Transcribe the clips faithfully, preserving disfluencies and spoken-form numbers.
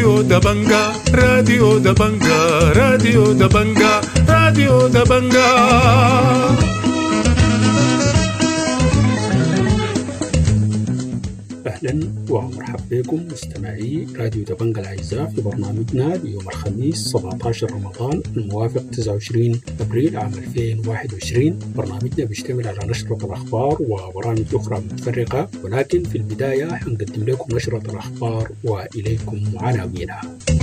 راديو دبنجا راديو دبنجا راديو دبنجا راديو دبنجا. أهلا ومرحبا بكم مستمعي راديو دبنجا الأعزاء في برنامجنا ليوم الخميس سبعة عشر رمضان الموافق تسعة وعشرين أبريل عام ألفين وواحد وعشرين. برنامجنا بيشتمل على نشرة الأخبار وبرامج أخرى متفرقة، ولكن في البداية حنقدم لكم نشرة الأخبار وإليكم عناوينها.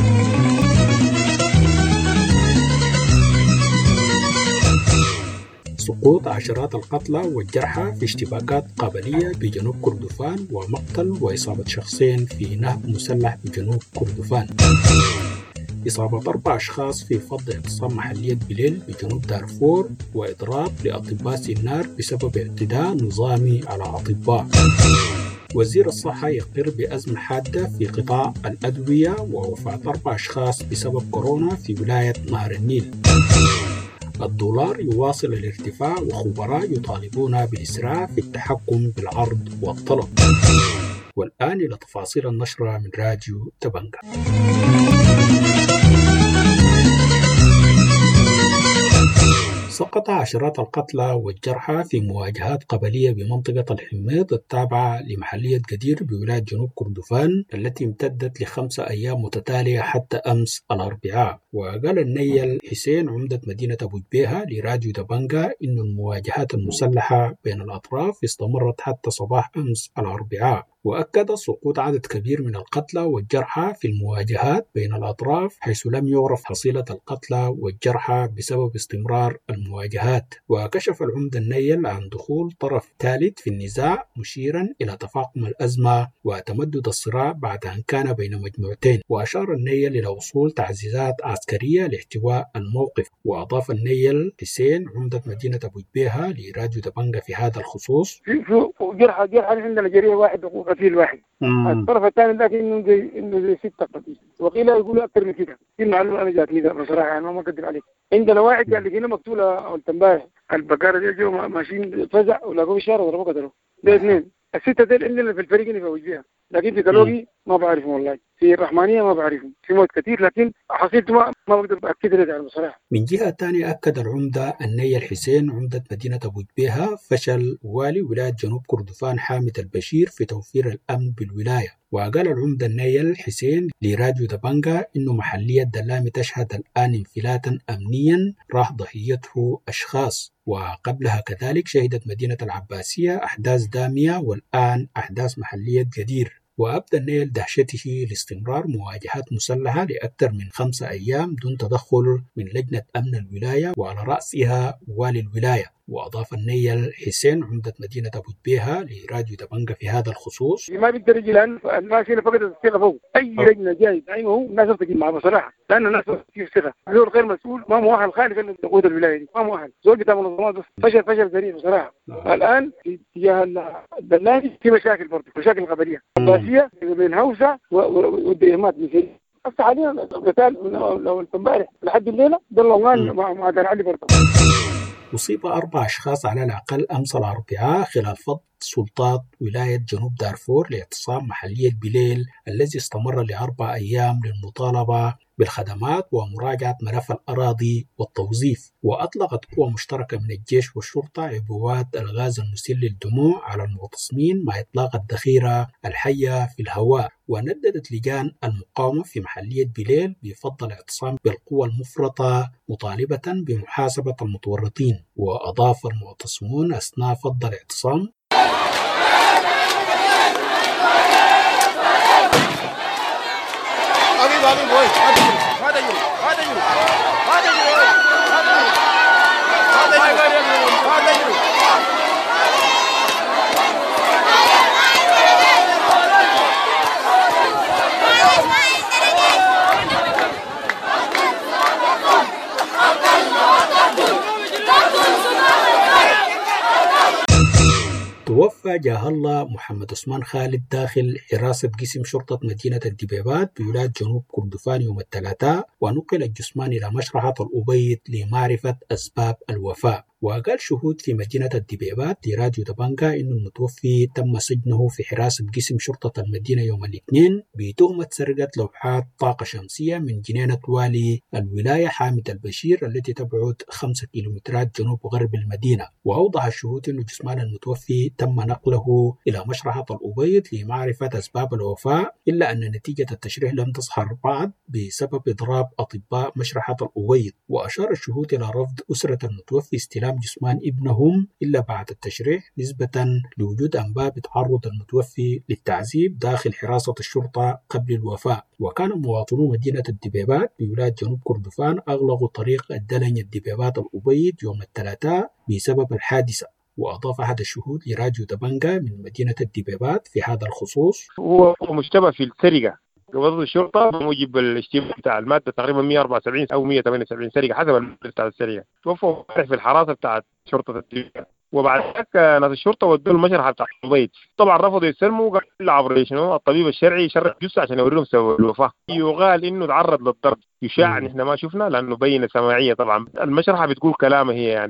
سقوط عشرات القتلى والجرحى في اشتباكات قبلية بجنوب كردفان، ومقتل وإصابة شخصين في نهب مسلح بجنوب كردفان. إصابة أربع أشخاص في فض اعتصام محلية بليل بجنوب دارفور، وإضراب لأطباء سنار بسبب اعتداء نظامي على أطباء. وزير الصحة يقر بأزمة حادة في قطاع الأدوية، ووفاة أربع أشخاص بسبب كورونا في ولاية نهر النيل. الدولار يواصل الارتفاع، وخبراء يطالبون بالإسراع في التحكم بالعرض والطلب. والآن إلى تفاصيل النشرة من راديو دبنجا. سقط عشرات القتلى والجرحى في مواجهات قبلية بمنطقة الحميد التابعة لمحلية قدير بولاية جنوب كردفان التي امتدت لخمسة أيام متتالية حتى أمس الأربعاء. وقال النيل حسين عمدة مدينة أبو جبيهة لراديو دبنجا إن المواجهات المسلحة بين الأطراف استمرت حتى صباح أمس الأربعاء، وأكد سقوط عدد كبير من القتلى والجرحى في المواجهات بين الأطراف، حيث لم يعرف حصيلة القتلى والجرحى بسبب استمرار المواجهات. وكشف العمدة النيل عن دخول طرف ثالث في النزاع، مشيرا إلى تفاقم الأزمة وتمدد الصراع بعد أن كان بين مجموعتين. وأشار النيل إلى وصول تعزيزات عسكرية لاحتواء الموقف. وأضاف النيل حسين عمدة مدينة أبو جبيهة لراديو دبنجا في هذا الخصوص: في جرحى جرحى عندنا جريح واحد قتيل واحد. الطرف الثاني لكن انه زي انه زي ستة قتيل، وقيل يقولوا اكثر من كده. دي معلومه انا جاتني بصراحه، يعني ما اكذب عليك. عندنا واحد قال لي هنا مقتوله اول امبارح، البقره دي جو ماشيين فزع ولقوه في الشارع وضربوه قتلوه. ده اثنين. الستة دول عندنا في الفريق اللي في وجهها، لكن في كالوجي ما بعرفهم والله، في الرحمانية ما بعرفهم، في موت كثير لكن حصيلته ما ما بقدر أكد لك بصراحة. من جهة ثانية أكد العمدة النيل حسين عمدة مدينة أبو جبيهة فشل والي ولاية جنوب كردفان حامد البشير في توفير الأمن بالولاية. وقال العمدة النيل حسين لراديو دبنجا إنه محلية دلامي تشهد الآن انفلاتا أمنيا راح ضحيته أشخاص، وقبلها كذلك شهدت مدينة العباسية أحداث دامية، والآن أحداث محلية قدير. وأبدى النيل دهشته لاستمرار مواجهات مسلحة لأكثر من خمسة أيام دون تدخل من لجنة أمن الولاية وعلى رأسها والي الولاية. وأضاف النيل حسين عمدة مدينة أبو جبيهة لراديو دبنجا في هذا الخصوص: ما بيقدر يجي لأن الناس هنا فقدت الثقة فوق أي لجنة جاي دائما هو الناس تجي معه بصراحة، لأن الناس في ثقة. زول غير مسؤول ما مؤهل خالص إنه يقود الولاية دي، ما مؤهل. زول بتاع منظمات فشل فشل ذريع بصراحة. الآن في اتجاه الدلالي في مشاكل برضه، مشاكل قبلية عباسية بين هوسة والديهمات مثل بس حاليا القتال لو امبارح لحد الليلة ضل مع دار علي برضه. أصيب أربع أشخاص على الأقل أمس الأربعاء خلال فض سلطات ولاية جنوب دارفور لاعتصام محلية بليل الذي استمر لأربع أيام للمطالبة بالخدمات ومراجعة ملف الأراضي والتوظيف. وأطلقت قوى مشتركة من الجيش والشرطة عبوات الغاز المسيل للدموع على المعتصمين مع إطلاق الذخيرة الحية في الهواء. ونددت لجان المقاومة في محلية بليل بفضل الاعتصام بالقوى المفرطة مطالبة بمحاسبة المتورطين. وأضاف المعتصمون أثناء فض الاعتصام: توفى جاه الله محمد عثمان خالد داخل حراسة قسم شرطة مدينة الدبيبات بولاية جنوب كردفان يوم الثلاثاء، ونقل الجثمان إلى مشرحة الأبيض لمعرفة أسباب الوفاة. وقال شهود في مدينة الدبيبات لراديو دبنجا إن المتوفي تم سجنه في حراسة قسم شرطة المدينة يوم الاثنين بتهمة سرقة لوحات طاقة شمسية من جنينة والي الولاية حامد البشير التي تبعد خمسة كيلومترات جنوب غرب المدينة. وأوضح الشهود أن جثمان المتوفي تم نقله إلى مشرحة الأبيض لمعرفة أسباب الوفاة، إلا أن نتيجة التشريح لم تظهر بعد بسبب إضراب أطباء مشرحة الأبيض. وأشار الشهود إلى رفض أسرة المتوفي استلام جثمان ابنهم إلا بعد التشريح نسبة لوجود أنباء بتعرض المتوفي للتعذيب داخل حراسة الشرطة قبل الوفاة. وكان مواطنو مدينة الدبيبات بولاية جنوب كردفان أغلقوا طريق الدلن الدبيبات الأبيض يوم الثلاثاء بسبب الحادثة. وأضاف أحد الشهود لراديو دبنجا من مدينة الدبيبات في هذا الخصوص: هو مشتبه في السرقة قبضت الشرطة بموجب الاشتباه بتاع المادة تقريبا مئة وأربعة وسبعين أو مئة وثمانية وسبعين سرقة حسب المادة بتاع السرقة. توفوا في الحراسة بتاعت شرطة الدبيبات، وبعد ذلك ناس الشرطة ودوا المشرحة بتاع البيت. طبعا رفضوا يسلموا وقالوا عبر شنو الطبيب الشرعي يشرح جثة عشان يوريهم سبب الوفاة. يقال إنه تعرض للضرب، يشاع نحن ما شفنا لأنه بين سماعية. طبعا المشرحة بتقول كلامه هي يعني.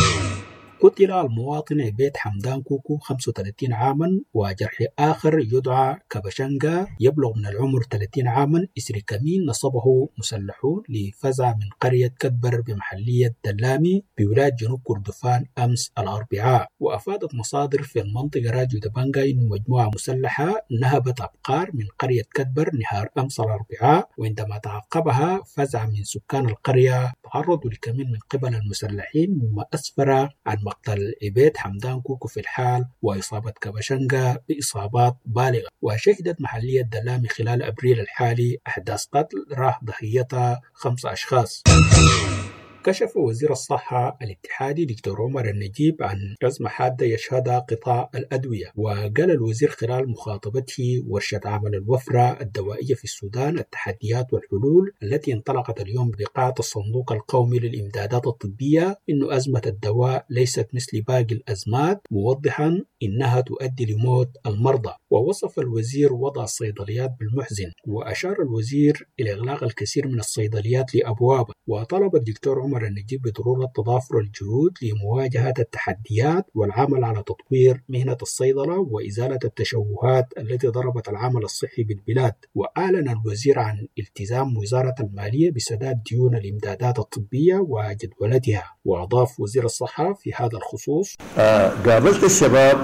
قتل المواطن عبيد حمدان كوكو خمسة وثلاثين عاما وجرح آخر يدعى كبشنجا يبلغ من العمر ثلاثين عاما إثر كمين نصبه مسلحون لفزع من قرية كدبر بمحلية دلامي بولاية جنوب كردفان أمس الأربعاء. وأفادت مصادر في المنطقة راديو دبنجا أن مجموعة مسلحة نهبت أبقار من قرية كدبر نهار أمس الأربعاء، وعندما تعقبها فزع من سكان القرية تعرضوا لكمين من قبل المسلحين مما أسفر عن مقتل عبيد حمدان كوكو في الحال وإصابة كبشنجا بإصابات بالغة. وشهدت محلية دلامي خلال أبريل الحالي أحداث قتل راه ضحيتها خمسة أشخاص. كشف وزير الصحة الاتحادي دكتور عمر النجيب عن أزمة حادة يشهدها قطاع الأدوية. وقال الوزير خلال مخاطبته ورشة عمل الوفرة الدوائية في السودان التحديات والحلول التي انطلقت اليوم بقاعة الصندوق القومي للإمدادات الطبية إنه أزمة الدواء ليست مثل باقي الأزمات، موضحا إنها تؤدي لموت المرضى. ووصف الوزير وضع الصيدليات بالمحزن، وأشار الوزير إلى إغلاق الكثير من الصيدليات لأبوابها. وطلب الدكتور عمر النجيب بضرورة تضافر الجهود لمواجهة التحديات والعمل على تطوير مهنة الصيدلة وإزالة التشوهات التي ضربت العمل الصحي بالبلاد. وأعلن الوزير عن التزام وزارة المالية بسداد ديون الإمدادات الطبية وجدولتها. وأضاف وزير الصحة في هذا الخصوص: آه قابلت الشباب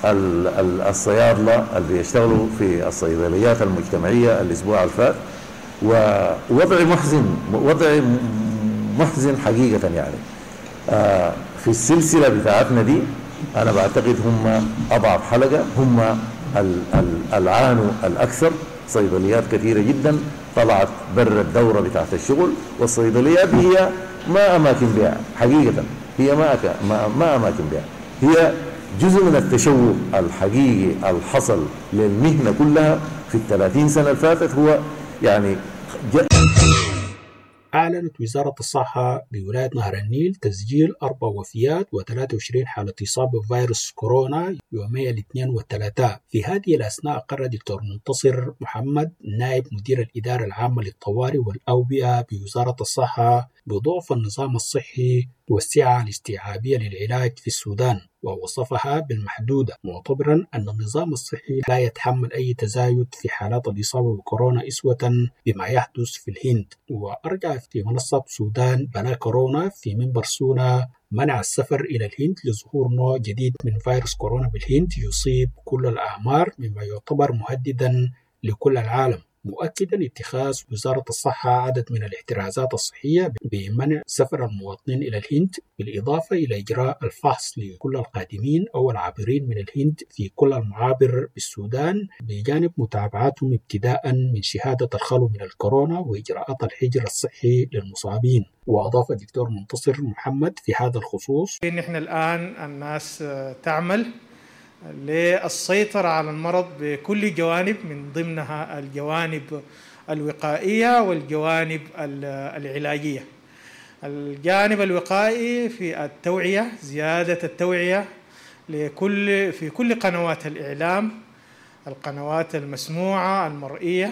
الصيادلة اللي بيشتغلوا في الصيدليات المجتمعية الأسبوع الفات، ووضع محزن وضع محزن حقيقة يعني. آه في السلسلة بتاعتنا دي أنا بعتقد هم أضعف حلقة، هم العانوا الأكثر. صيدليات كثيرة جدا طلعت بر الدورة بتاعت الشغل، والصيدليات هي ما أماكن بيع حقيقة، هي ما ما, ما أماكن بيع، هي جزء من التشوه الحقيقي الحصل للمهنة كلها في الثلاثين سنة الفاتت. هو يعني أعلنت وزارة الصحة بولاية نهر النيل تسجيل أربع وفيات وثلاثة وعشرين حالة إصابة بفيروس كورونا يومي الاثنين والثلاثاء. في هذه الأثناء قرر دكتور منتصر محمد نائب مدير الإدارة العامة للطوارئ والأوبئة بوزارة الصحة بضعف النظام الصحي والسعة الاستيعابية للعلاج في السودان، ووصفها بالمحدودة، معتبرا أن النظام الصحي لا يتحمل أي تزايد في حالات الإصابة بكورونا إسوة بما يحدث في الهند. وأرجع في منصة سودان بلا كورونا في منبر سونا منع السفر إلى الهند لظهور نوع جديد من فيروس كورونا بالهند يصيب كل الأعمار مما يعتبر مهددا لكل العالم، مؤكدا اتخاذ وزارة الصحة عدد من الاحترازات الصحية بمنع سفر المواطنين إلى الهند، بالإضافة إلى إجراء الفحص لكل القادمين أو العابرين من الهند في كل المعابر بالسودان، بجانب متابعتهم ابتداء من شهادة الخلو من الكورونا وإجراءات الحجر الصحي للمصابين. وأضاف الدكتور منتصر محمد في هذا الخصوص: نحن الآن الناس تعمل للسيطرة على المرض بكل جوانب، من ضمنها الجوانب الوقائية والجوانب العلاجية. الجانب الوقائي في التوعية، زيادة التوعية لكل في كل قنوات الإعلام، القنوات المسموعة المرئية،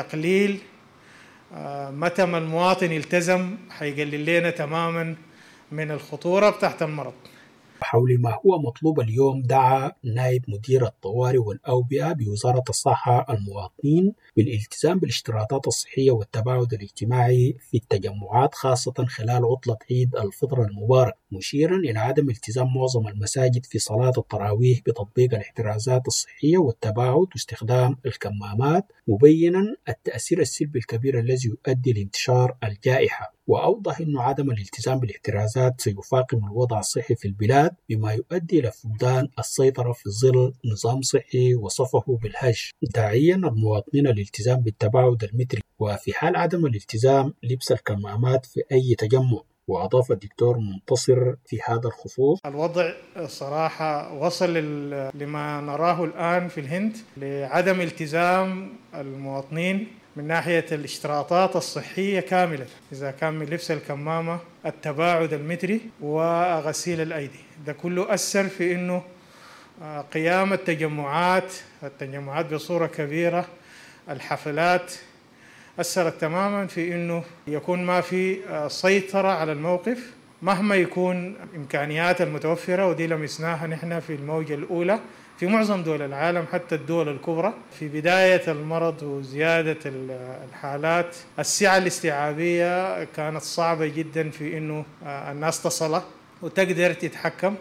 لتقليل متى ما المواطن التزم حيقلل لنا تماما من الخطورة تحت المرض. حول ما هو مطلوب اليوم، دعا نائب مدير الطوارئ والأوبئة بوزارة الصحة المواطنين بالالتزام بالاشتراطات الصحية والتباعد الاجتماعي في التجمعات، خاصة خلال عطلة عيد الفطر المبارك، مشيرا إلى عدم التزام معظم المساجد في صلاة التراويح بتطبيق الاحترازات الصحية والتباعد واستخدام الكمامات، مبينا التأثير السلبي الكبير الذي يؤدي لانتشار الجائحة. وأوضح أن عدم الالتزام بالاحترازات سيفاقم الوضع الصحي في البلاد، بما يؤدي إلى فقدان السيطرة في ظل نظام صحي وصفه بالهش، داعيا المواطنين الالتزام بالتباعد المتري، وفي حال عدم الالتزام لبس الكمامات في أي تجمع. وأضاف الدكتور منتصر في هذا الخصوص: الوضع صراحة وصل لما نراه الآن في الهند لعدم التزام المواطنين من ناحية الاشتراطات الصحية كاملة، إذا كان من لبس الكمامة، التباعد المتري، وغسيل الأيدي. ده كله أثر في إنه قيام التجمعات التجمعات بصورة كبيرة، الحفلات أثرت تماما في إنه يكون ما في سيطرة على الموقف مهما يكون إمكانيات المتوفرة، ودي لمسناها نحن في الموجة الأولى في معظم دول العالم، حتى الدول الكبرى. في بداية المرض وزيادة الحالات، السعة الاستيعابية كانت صعبة جدا في إنه الناس تصل وتقدر تتحكم.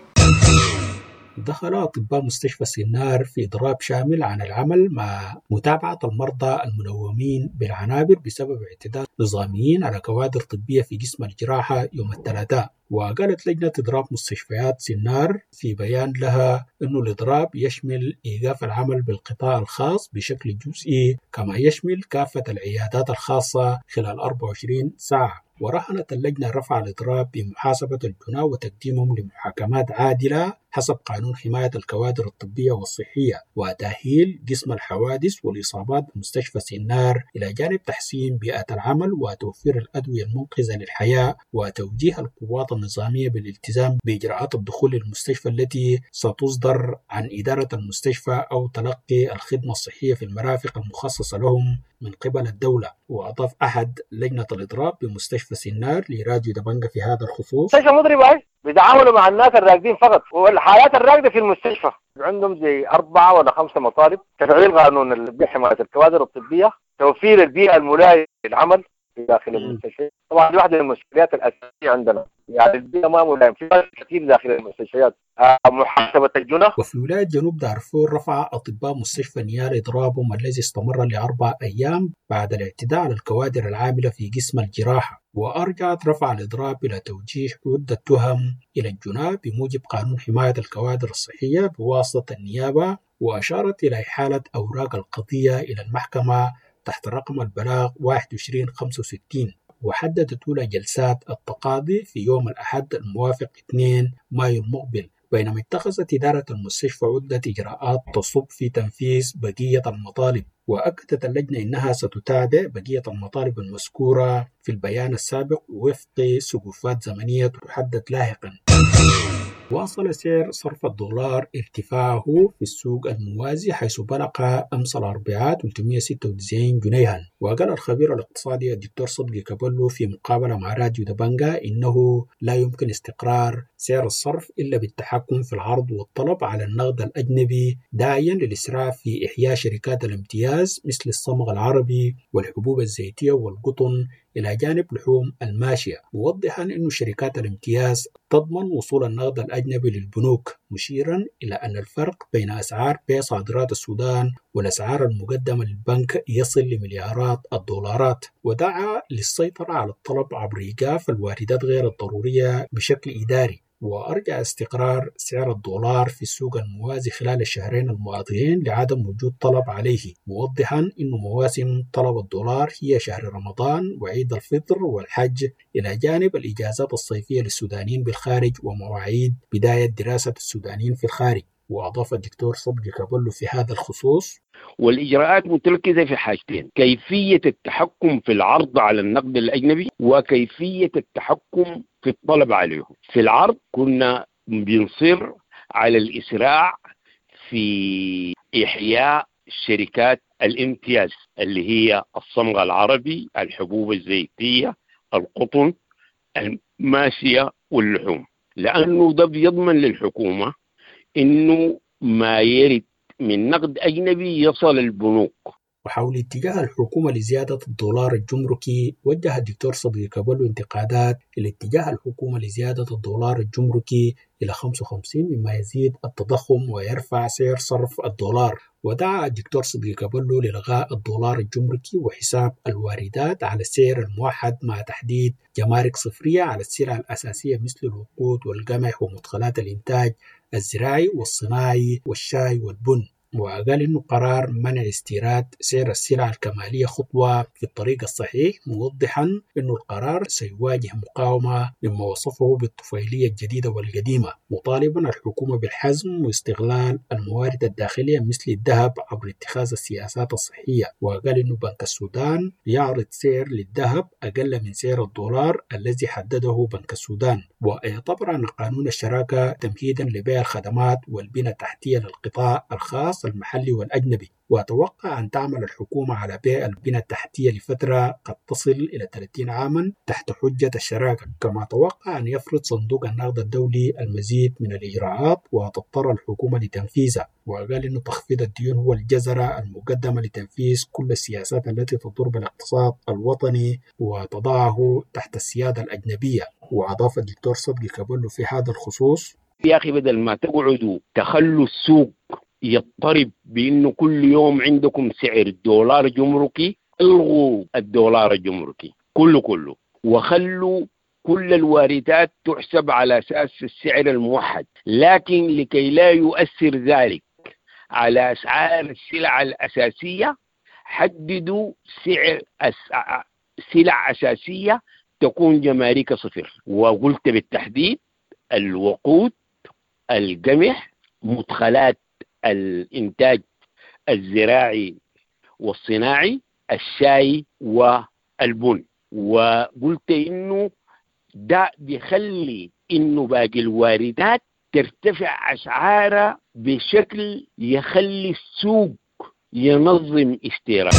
دخل أطباء مستشفى سنار في إضراب شامل عن العمل مع متابعة المرضى المنومين بالعنابر بسبب اعتداء نظاميين على كوادر طبية في قسم الجراحة يوم الثلاثاء. وقالت لجنة إضراب مستشفيات سنار في بيان لها أن الإضراب يشمل إيقاف العمل بالقطاع الخاص بشكل جزئي، كما يشمل كافة العيادات الخاصة خلال أربع وعشرين ساعة. ورهنت اللجنة رفع الإضراب بمحاسبة الجناة وتقديمهم لمحاكمات عادلة حسب قانون حماية الكوادر الطبية والصحية، وتأهيل قسم الحوادث والإصابات بمستشفى سنار، إلى جانب تحسين بيئة العمل وتوفير الأدوية المنقذة للحياة، وتوجيه القوات النظامية بالالتزام بإجراءات الدخول للمستشفى التي ستصدر عن إدارة المستشفى أو تلقي الخدمة الصحية في المرافق المخصصة لهم من قبل الدولة. وأضاف أحد لجنة الإضراب بمستشفى سنار لراديو دبنجة في هذا الخصوص: مستشفى مضربة بيتعاملوا مع الناس الراقدين فقط، والحالات الراقدة في المستشفى عندهم زي أربعة ولا خمسة مطالب: تفعيل قانون حماية الكوادر الطبية، توفير البيئة الملائمة للعمل في داخل المستشفى. طبعا دي واحدة من المشكلات الأساسية عندنا، يعني البيئة ما ملائمة في ناس كثير داخل المستشفيات. محاسبة الجنة. وفي ولاية جنوب دارفور رفع أطباء مستشفى نيال إضرابهم الذي استمر لأربع أيام بعد الاعتداء على الكوادر العاملة في قسم الجراحة. وأرجعت رفع الإضراب إلى توجيه عدة تهم إلى الجناة بموجب قانون حماية الكوادر الصحية بواسطة النيابة، وأشارت إلى إحالة أوراق القضية إلى المحكمة تحت رقم البلاغ واحد وعشرين خمسة وستين. وحددت أولى جلسات التقاضي في يوم الأحد الموافق اثنين مايو المقبل، بينما اتخذت إدارة المستشفى عدة إجراءات تصب في تنفيذ بقية المطالب. وأكدت اللجنة أنها ستتابع بقية المطالب المذكورة في البيان السابق وفق سقوفات زمنية تحدد لاحقا. واصل سعر صرف الدولار ارتفاعه في السوق الموازي، حيث بلغ أمس الأربعاء ثلاثمئة وستة وتسعين جنيها. وقال الخبير الاقتصادي الدكتور صدقي كابلو في مقابلة مع راديو دبنجة إنه لا يمكن استقرار سعر الصرف إلا بالتحكم في العرض والطلب على النقد الأجنبي، داعيا للإسراع في إحياء شركات الامتياز مثل الصمغ العربي والحبوب الزيتية والقطن، إلى جانب لحوم الماشية، موضحا أن شركات الامتياز تضمن وصول النقد الأجنبي للبنوك، مشيرا إلى أن الفرق بين أسعار بيع صادرات السودان والأسعار المقدمة للبنك يصل لمليارات الدولارات. ودعا للسيطرة على الطلب عبر إيقاف الواردات غير الضرورية بشكل إداري. وأرجع استقرار سعر الدولار في السوق الموازي خلال الشهرين الماضيين لعدم وجود طلب عليه، موضحا أن مواسم طلب الدولار هي شهر رمضان وعيد الفطر والحج، إلى جانب الإجازات الصيفية للسودانيين بالخارج ومواعيد بداية دراسة السودانيين في الخارج. وأضاف الدكتور صدقي كابلو في هذا الخصوص: والإجراءات متركزة في حاجتين: كيفية التحكم في العرض على النقد الأجنبي، وكيفية التحكم في الطلب عليه. في العرض كنا بنصر على الإسراع في إحياء شركات الامتياز اللي هي الصمغ العربي، الحبوب الزيتية، القطن، الماشية واللحوم، لأنه ده بيضمن للحكومة إنه ما يرد من نقد أجنبي يصل البنوك. وحول اتجاه الحكومة لزيادة الدولار الجمركي، وجه الدكتور صديق بلو انتقادات إلى اتجاه الحكومة لزيادة الدولار الجمركي إلى خمسة وخمسين، مما يزيد التضخم ويرفع سعر صرف الدولار. ودعا الدكتور صديق بلو لإلغاء الدولار الجمركي وحساب الواردات على السعر الموحد مع تحديد جمارك صفرية على السلع الأساسية مثل الوقود والقمح ومدخلات الإنتاج الزراعي والصناعي والشاي والبن. وقال إنه قرار منع استيراد سعر السلع الكمالية خطوة في الطريق الصحيح، موضحا إنه القرار سيواجه مقاومة مما وصفه بالطفيلية الجديدة والقديمة، مطالبا الحكومة بالحزم واستغلال الموارد الداخلية مثل الذهب عبر اتخاذ السياسات الصحية. وقال إنه بنك السودان يعرض سعر للذهب أقل من سعر الدولار الذي حدده بنك السودان، ويعتبر أن قانون الشراكة تمهيدا لبيع الخدمات والبنى التحتية للقطاع الخاص المحلي والأجنبي. وأتوقع أن تعمل الحكومة على بيع البنى التحتية لفترة قد تصل إلى ثلاثين عاما تحت حجة الشراكة، كما أتوقع أن يفرض صندوق النقد الدولي المزيد من الإجراءات وتضطر الحكومة لتنفيذها. وقال إنه تخفيض الديون هو الجزرة المقدمة لتنفيذ كل السياسات التي تضر بالاقتصاد الوطني وتضعه تحت السيادة الأجنبية. وأضاف الدكتور صدقي كابلو في هذا الخصوص: يا أخي بدل ما تقعدوا تخلوا السوق يضطرب بأنه كل يوم عندكم سعر دولار جمركي، الغوا الدولار الجمركي كله كله وخلوا كل الواردات تحسب على أساس السعر الموحد، لكن لكي لا يؤثر ذلك على أسعار السلع الأساسية حددوا سعر سلع أساسية تكون جمارك صفر. وقلت بالتحديد الوقود، القمح، مدخلات الإنتاج الزراعي والصناعي، الشاي والبن. وقلت إنه ده بيخلي إنه باقي الواردات ترتفع أسعارها بشكل يخلي السوق ينظم استيراد.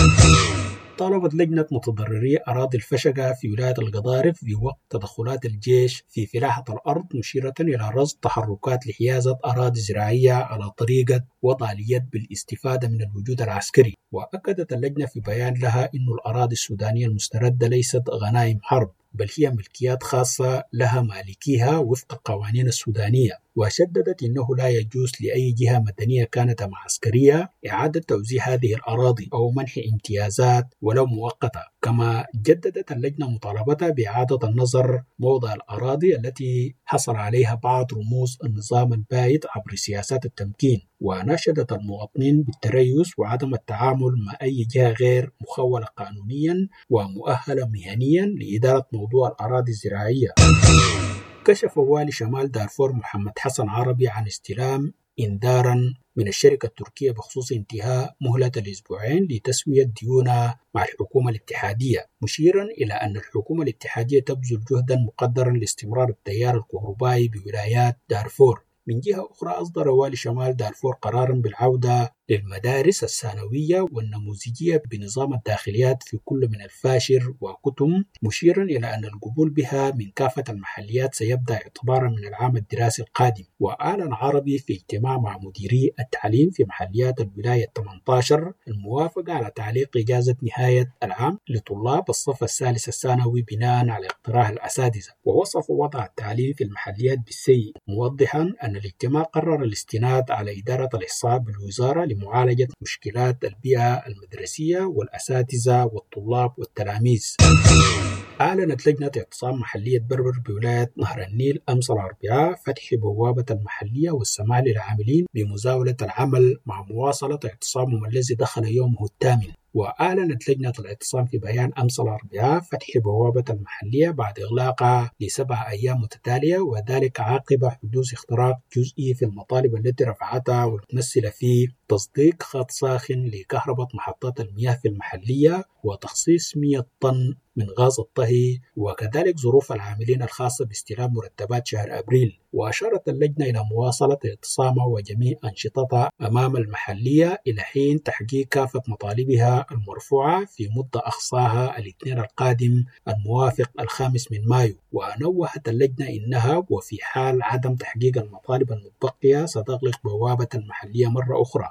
طالبت لجنة متضرري أراضي الفشقة في ولاية القضارف في وقت تدخلات الجيش في فلاحة الأرض، مشيرة إلى رصد تحركات لحيازة أراضي زراعية على طريقة وضع اليد بالاستفادة من الوجود العسكري. وأكدت اللجنة في بيان لها أن الأراضي السودانية المستردة ليست غنائم حرب، بل هي ملكيات خاصة لها مالكيها وفق القوانين السودانية. وشددت أنه لا يجوز لأي جهة مدنية كانت أم عسكرية إعادة توزيع هذه الأراضي أو منح امتيازات ولو مؤقتة. كما جددت اللجنة مطالبتها بإعادة النظر موضع الأراضي التي حصل عليها بعض رموز النظام البائد عبر سياسات التمكين، وناشدت المواطنين بالتريث وعدم التعامل مع أي جهة غير مخولة قانونيا ومؤهلة مهنيا لإدارة موضوع الأراضي الزراعية. كشف والي شمال دارفور محمد حسن عربي عن استلام إنذارا من الشركة التركية بخصوص انتهاء مهلة الأسبوعين لتسوية ديونها مع الحكومة الاتحادية، مشيرا إلى أن الحكومة الاتحادية تبذل جهدا مقدرا لاستمرار التيار الكهربائي بولايات دارفور. من جهة أخرى، أصدر والي شمال دارفور قرارا بالعودة للمدارس الثانوية والنموذجية بنظام الداخليات في كل من الفاشر وكتم، مشيرا إلى أن القبول بها من كافة المحليات سيبدأ اعتبارا من العام الدراسي القادم. وأعلن عربي في اجتماع مع مديري التعليم في محليات الولاية ثمانية عشر الموافقة على تعليق إجازة نهاية العام لطلاب الصف الثالث الثانوي بناء على اقتراح الأساتذة، ووصف وضع التعليم في المحليات بالسيء، موضحا أن الاجتماع قرر الاستناد على إدارة الإحصاء بالوزارة لمعالجة مشكلات البيئة المدرسية والأساتذة والطلاب والتلاميذ. أعلنت لجنة اعتصام محلية بربر بولاية نهر النيل أمس الأربعاء فتح بوابة المحلية والسماح للعاملين بمزاولة العمل مع مواصلة اعتصامهم الذي دخل يومه الثامن. وأعلنت لجنة الاعتصام في بيان أمس الأربعاء فتح بوابة المحلية بعد إغلاقها لسبع أيام متتالية، وذلك عقب حدوث اختراق جزئي في المطالب التي رفعتها والمتمثلة في تصديق خط ساخن لكهرباء محطات المياه في المحلية وتخصيص مئة طن من غاز الطهي وكذلك ظروف العاملين الخاصة باستلام مرتبات شهر أبريل. وأشارت اللجنة إلى مواصلة اعتصامها وجميع أنشطتها أمام المحلية إلى حين تحقيق كافة مطالبها المرفوعة في مدة أقصاها الاثنين القادم الموافق الخامس من مايو. ونوهت اللجنة إنها وفي حال عدم تحقيق المطالب المتبقية ستغلق بوابة المحلية مرة أخرى.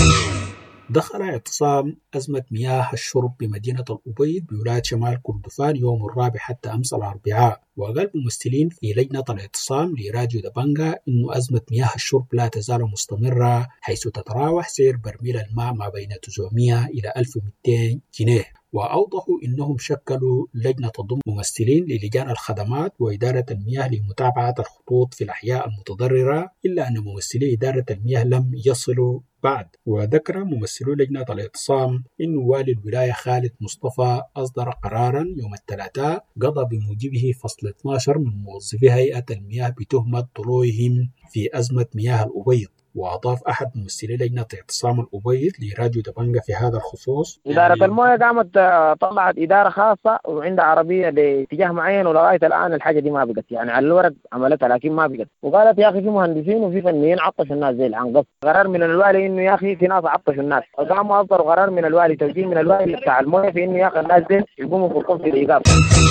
دخل اعتصام أزمة مياه الشرب بمدينة الأبيض بولاية شمال كردفان يوم الرابع حتى أمس الأربعاء. وقال ممثلين في لجنة الاعتصام لراديو دبنجا إنه أزمة مياه الشرب لا تزال مستمرة، حيث تتراوح سعر برميل الماء ما بين تسعمائة إلى ألف ومئتين جنيه. وأوضحوا إنهم شكلوا لجنة تضم ممثلين للجان الخدمات وإدارة المياه لمتابعة الخطوط في الأحياء المتضررة، إلا أن ممثلي إدارة المياه لم يصلوا بعد. وذكر ممثلو لجنة الاعتصام إن والي الولاية خالد مصطفى أصدر قرارا يوم الثلاثاء قضى بموجبه فصل اثني عشر من موظفي هيئة المياه بتهمة طلوعهم في أزمة مياه الأبيض. وأضاف أحد ممثلي لجنة اعتصام الأبيض لراديو دبنجا في هذا الخصوص: إدارة المويه قامت طلعت إدارة خاصة وعندها عربية لاتجاه معين، ولغاية الآن الحاجة دي ما بقت، يعني على الورق عملتها لكن ما بقت. وقالت يا أخي في مهندسين وفي فنيين عطشوا الناس زي عن قصد. قرار من الوالي إنه يا أخي في ناس عطشوا الناس، وقاموا أصدروا قرار من الوالي توجيه من الوالي بتاع المويه في إنه يا أخي الناس دي يقوموا بالقبض الإيجاب.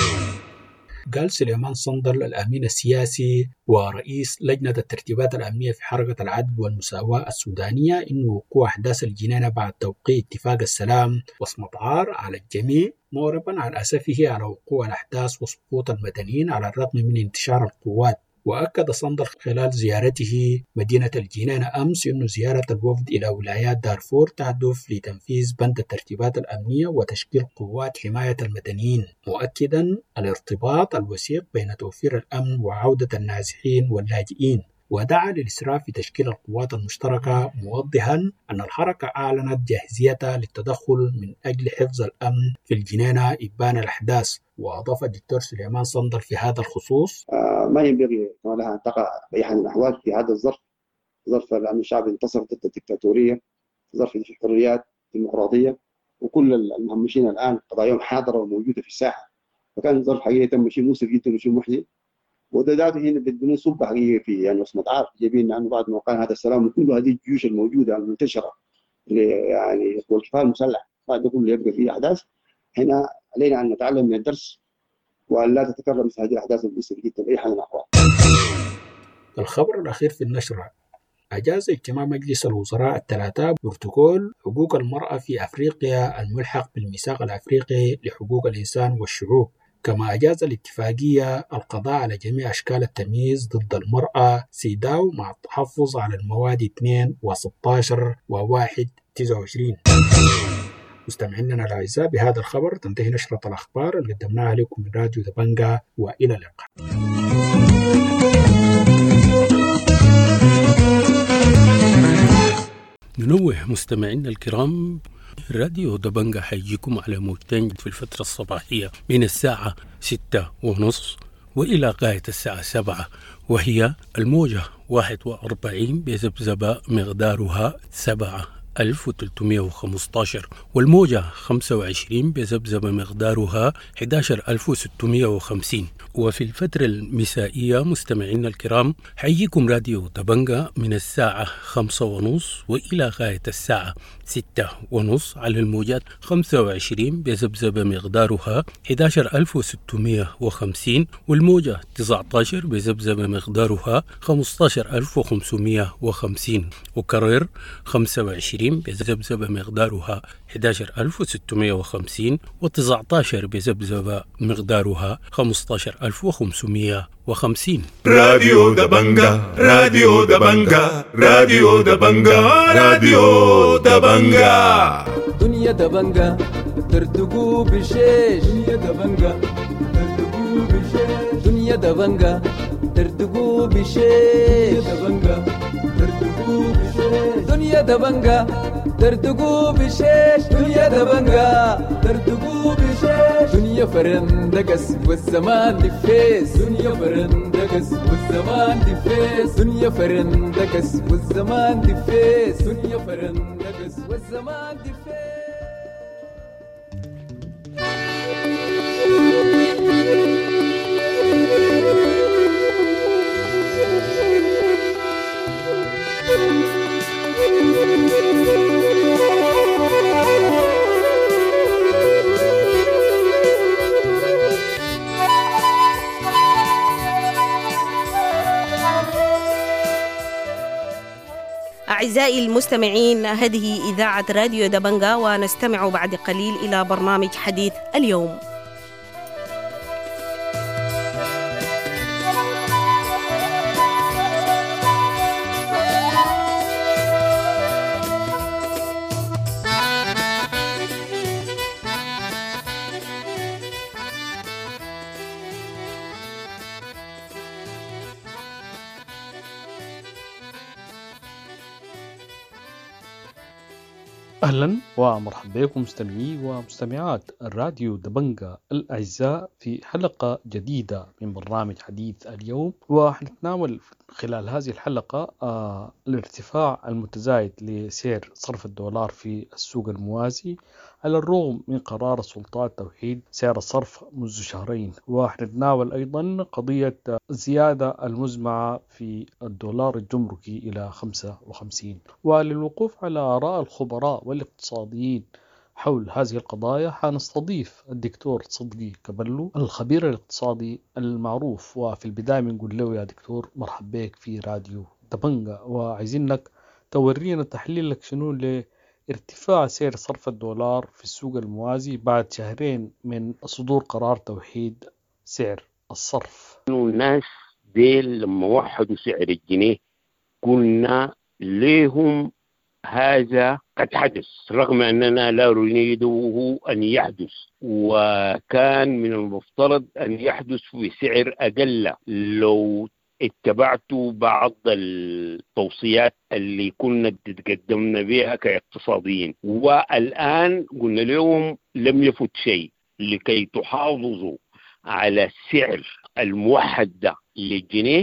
قال سليمان صندل الأمين السياسي ورئيس لجنة الترتيبات الأمنية في حركة العدل والمساواة السودانية إنه وقوع أحداث الجنينة بعد توقيع اتفاق السلام وصمة عار على الجميع، معربا عن أسفه على وقوع الأحداث وسقوط المدنيين على الرغم من انتشار القوات. وأكد صندل خلال زيارته مدينة الجنينة أمس أن زيارة الوفد إلى ولايات دارفور تهدف لتنفيذ بند الترتيبات الأمنية وتشكيل قوات حماية المدنيين، مؤكدا الارتباط الوثيق بين توفير الأمن وعودة النازحين واللاجئين. ودعا للإسراع في تشكيل القوات المشتركة، موضحا أن الحركة أعلنت جاهزيتها للتدخل من أجل حفظ الأمن في الجنينة إبان الأحداث. وأضاف الدكتور سليمان صندل في هذا الخصوص: آه ما ينبغي لها أن تقع بأي حال من الأحوال في هذا الظرف، ظرف الأمن الشعبي انتصر ضد الدكتاتورية، ظرف الحريات الديمقراطية، وكل المهمشين الآن قضاياهم حاضرة وموجودة في الساحة. فكان ظرف حقيقة تم شيء مؤسف جدا وشيء محزن، وده ذاته هنا بدون صبة حقيقية في يعني وصمة عار جايبين عنه بعد ما وقع هذا السلام وكل هذه الجيوش الموجودة المنتشرة يعني والكفاح المسلح بعد كله يبقى فيه أحداث. هنا علينا أن نتعلم من الدرس وأن لا تتكرر مثل هذه الأحداث المؤسفة جدا بأي حال من الأحوال. الخبر الأخير في النشرة: أجاز اجتماع مجلس الوزراء الثلاثاء بروتوكول حقوق المرأة في أفريقيا الملحق بالميثاق الأفريقي لحقوق الإنسان والشعوب، كما أجاز الاتفاقية القضاء على جميع أشكال التمييز ضد المرأة سيداو مع التحفظ على المواد اثنين وستة عشر وواحد تسعة وعشرين. مستمعينا الأعزاء، بهذا الخبر تنتهي نشرة الأخبار اللي قدمناها لكم من راديو دبنجا، وإلى اللقاء. ننوه مستمعينا الكرام، راديو دبنجا حيجيكم على موجتين في الفترة الصباحية من الساعة ستة ونص وإلى غاية الساعة سبعة، وهي الموجة واحد وأربعين بذبذبة مقدارها سبعة ألف وثلاثمائة وخمسة عشر، والموجة خمسة وعشرين بذبذبة مقدارها أحد عشر ألف وستمائة وخمسين. وفي الفترة المسائية مستمعينا الكرام حييكم راديو دبنجا من الساعة خمسة ونص وإلى غاية الساعة ستة ونص على الموجات خمسة وعشرين بذبذبة مقدارها أحد عشر ألف وستمائة وخمسين، والموجة تسعة عشر بذبذبة مقدارها خمسة عشر ألف وخمسمائة وخمسين، وكرر خمسة وعشرين بذبذبة مقدارها أحد عشر ألف وستمائة وخمسين، وتسعة عشر بذبذبة مقدارها خمسة عشر ألف وخمسمائة وخمسين. راديو دبنجا راديو دبنجا راديو دبنجا راديو دبنجا دنيا دبنجا ترتقو بشيش دنيا دبنجا ترتقو بشيش دنيا دبنجا ترتقو بشيش دبنجا ترتقو بشيش دنيا دبنجا ترتقو بشيش دنيا دبنجا ترتقو بشيش دنيا فرندقس والزمان دفيس دنيا فرندقس والزمان دفيس دنيا فرندقس والزمان دفيس دنيا فرندقس والزمان دفيس. أعزائي المستمعين، هذه إذاعة راديو دبنجا، ونستمع بعد قليل إلى برنامج حديث اليوم. أهلا ومرحبا بكم مستمعي ومستمعات الراديو دبنجا الأعزاء في حلقة جديدة من برنامج حديث اليوم، وحنتناول خلال هذه الحلقة آه الارتفاع المتزايد لسعر صرف الدولار في السوق الموازي على الرغم من قرار السلطات توحيد سعر الصرف منذ شهرين. وحنتناول أيضا قضية الزيادة المزمعة في الدولار الجمركي إلى خمسة وخمسين. وللوقوف على آراء الخبراء والاقتصاديين حول هذه القضايا حنستضيف الدكتور صدقي كبلو الخبير الاقتصادي المعروف. وفي البداية بنقول له يا دكتور مرحبا بك في راديو دبنجا، وعايزينك تورينا تحليلك شنو لارتفاع سعر صرف الدولار في السوق الموازي بعد شهرين من صدور قرار توحيد سعر الصرف. الناس ديل لما وحدوا سعر الجنيه قلنا ليهم هذا قد حدث رغم أننا لا نريده أن يحدث، وكان من المفترض أن يحدث بسعر أقل لو اتبعتوا بعض التوصيات اللي كنا تقدمنا بها كاقتصاديين. والآن قلنا لهم لم يفت شيء، لكي تحافظوا على السعر الموحد للجنيه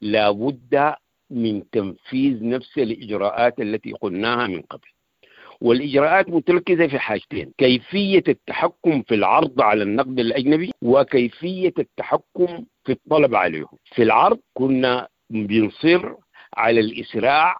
لابد من تنفيذ نفس الإجراءات التي قلناها من قبل. والإجراءات متركزة في حاجتين: كيفية التحكم في العرض على النقد الأجنبي، وكيفية التحكم في الطلب عليه. في العرض كنا بنصر على الإسراع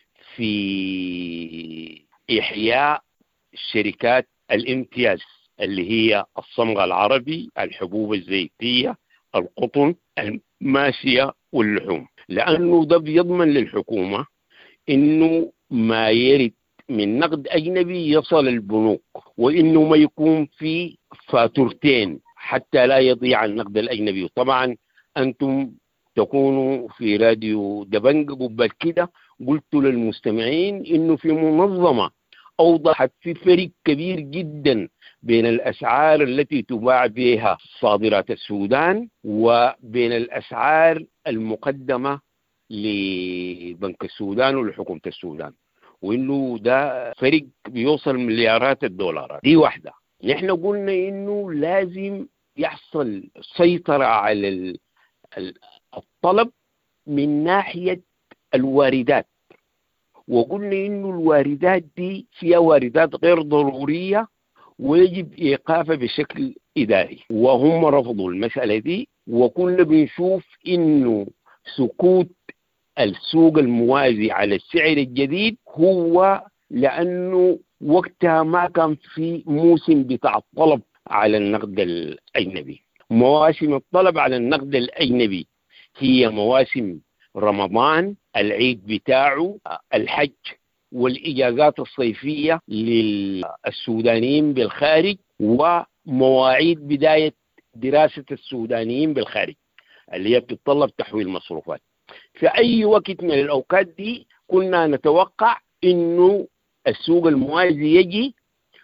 في إحياء شركات الامتياز اللي هي الصمغ العربي، الحبوب الزيتية، القطن، الماشية واللحوم، لأنه ده بيضمن للحكومة إنه ما يرد من نقد أجنبي يصل البنوك، وإنه ما يكون في فاتورتين حتى لا يضيع النقد الأجنبي. طبعا أنتم تكونوا في راديو دبنجا قبل كده قلت للمستمعين إنه في منظمة أوضحت في فرق كبير جدا بين الأسعار التي تباع بها صادرات السودان وبين الأسعار المقدمة لبنك السودان ولحكومة السودان، وإنه ده فرق بيوصل مليارات الدولارات. دي واحدة. نحن قلنا إنه لازم يحصل سيطرة على الطلب من ناحية الواردات، وقلنا إنه الواردات دي فيها واردات غير ضرورية ويجب إيقافها بشكل إداري، وهم رفضوا المسألة دي. وكنا بنشوف إنه سكوت السوق الموازي على السعر الجديد هو لأنه وقتها ما كان في موسم بتاع الطلب على النقد الأجنبي. مواسم الطلب على النقد الأجنبي هي مواسم رمضان، العيد بتاعه، الحج، والإجازات الصيفية للسودانيين بالخارج، ومواعيد بداية دراسة السودانيين بالخارج اللي هي بتتطلب تحويل مصروفات. في أي وقت من الأوقات دي كنا نتوقع إنه السوق الموازي يجي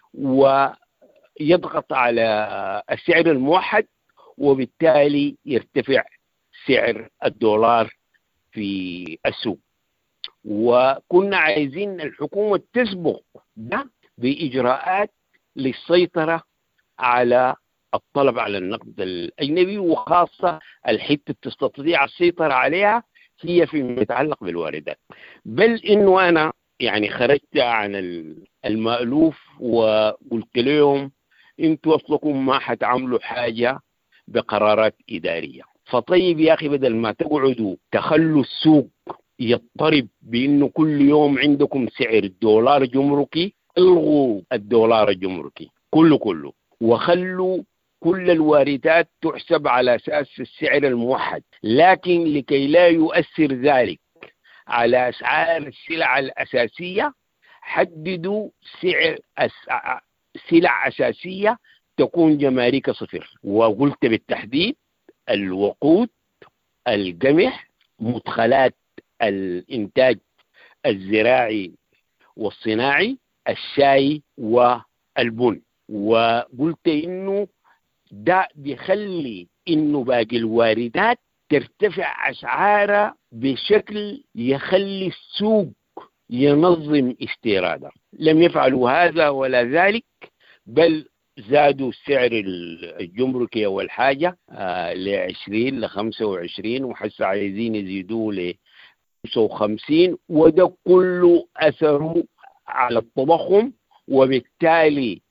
ويضغط على السعر الموحد، وبالتالي يرتفع سعر الدولار في السوق. وكنا عايزين الحكومة تسبق ده بإجراءات للسيطرة على الطلب على النقد الأجنبي، وخاصة الحتة تستطيع السيطرة عليها هي فيما يتعلق بالواردات. بل إنه أنا يعني خرجت عن المألوف وقلت لهم انتوا أصلكم ما حتعملوا حاجة بقرارات إدارية، فطيب يا أخي بدل ما تقعدوا تخلوا السوق يضطرب بأنه كل يوم عندكم سعر دولار جمركي، الغوا الدولار الجمركي كله كله وخلوا كل الواردات تحسب على أساس السعر الموحد. لكن لكي لا يؤثر ذلك على أسعار السلع الأساسية، حددوا سعر سلع أساسية تكون جمارك صفر، وقلت بالتحديد الوقود، القمح، مدخلات الإنتاج الزراعي والصناعي، الشاي والبن. وقلت إنه ده بيخلي إنه باقي الواردات ترتفع أسعارها بشكل يخلي السوق ينظم استيرادها. لم يفعلوا هذا ولا ذلك، بل زادوا السعر الجمركي أول حاجة آه لعشرين لخمسة وعشرين، وحس عايزين يزيدوه لخمسة وخمسين، وده كله أثره على التضخم، وبالتالي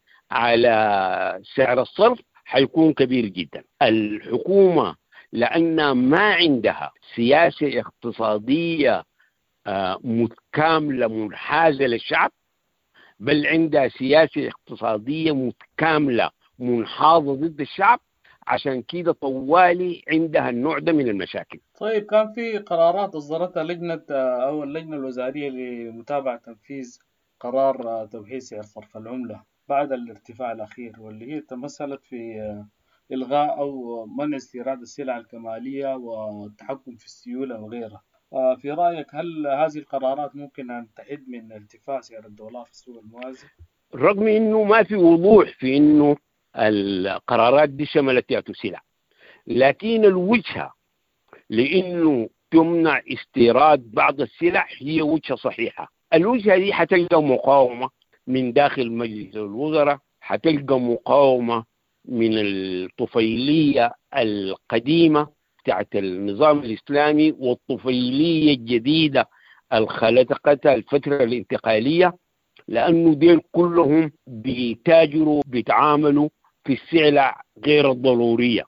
على سعر الصرف حيكون كبير جدا. الحكومة لأن ما عندها سياسة اقتصادية آه متكاملة منحازة للشعب، بل عندها سياسة اقتصادية متكاملة منحازة ضد الشعب، عشان كده طوالي عندها النوع ده من المشاكل. طيب، كان في قرارات أصدرتها لجنة أو اللجنة الوزارية لمتابعة تنفيذ قرار توحيد سعر صرف العملة بعد الارتفاع الأخير، واللي هي تمثلت في إلغاء أو منع استيراد السلع الكمالية والتحكم في السيولة وغيرها. في رأيك هل هذه القرارات ممكن أن تحد من ارتفاع سعر الدولار في السوق الموازي؟ رغم إنه ما في وضوح في إنه القرارات دي شملت ياتو سلع، لكن الوجهة لإنه تمنع استيراد بعض السلع هي وجهة صحيحة. الوجهة دي حتلقى مقاومة من داخل مجلس الوزراء، حتلقى مقاومة من الطفيلية القديمة بتاعت النظام الإسلامي والطفيلية الجديدة الخلقتها الفترة الانتقالية، لأنه ديل كلهم بيتاجروا بيتعاملوا في السلع غير الضرورية.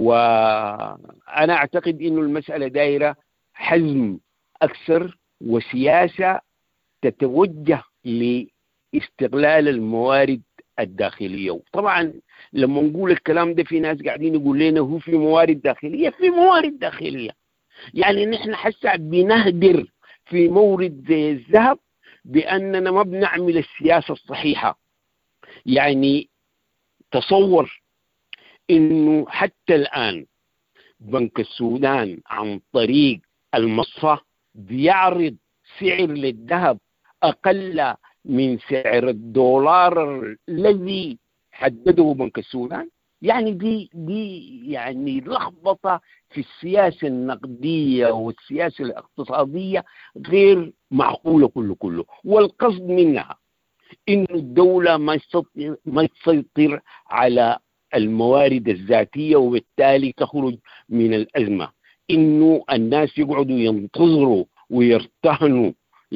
وأنا أعتقد إنه المسألة دائرة حزم أكثر وسياسة تتوجه لاستغلال الموارد الداخلية. وطبعا لما نقول الكلام ده في ناس قاعدين يقول لنا هو في موارد داخلية، في موارد داخلية. يعني نحن حسا بنهدر في مورد زي الذهب بأننا ما بنعمل السياسة الصحيحة. يعني تصور إنه حتى الآن بنك السودان عن طريق المصفى بيعرض سعر للذهب أقل من سعر الدولار الذي حدده بنك السودان. يعني دي دي يعني لخبطة في السياسة النقدية والسياسة الاقتصادية غير معقولة كله كله. والقصد منها إنه الدولة ما يسيطر ما تسيطر على الموارد الذاتية وبالتالي تخرج من الأزمة، إنه الناس يقعدوا ينتظروا ويرتهنوا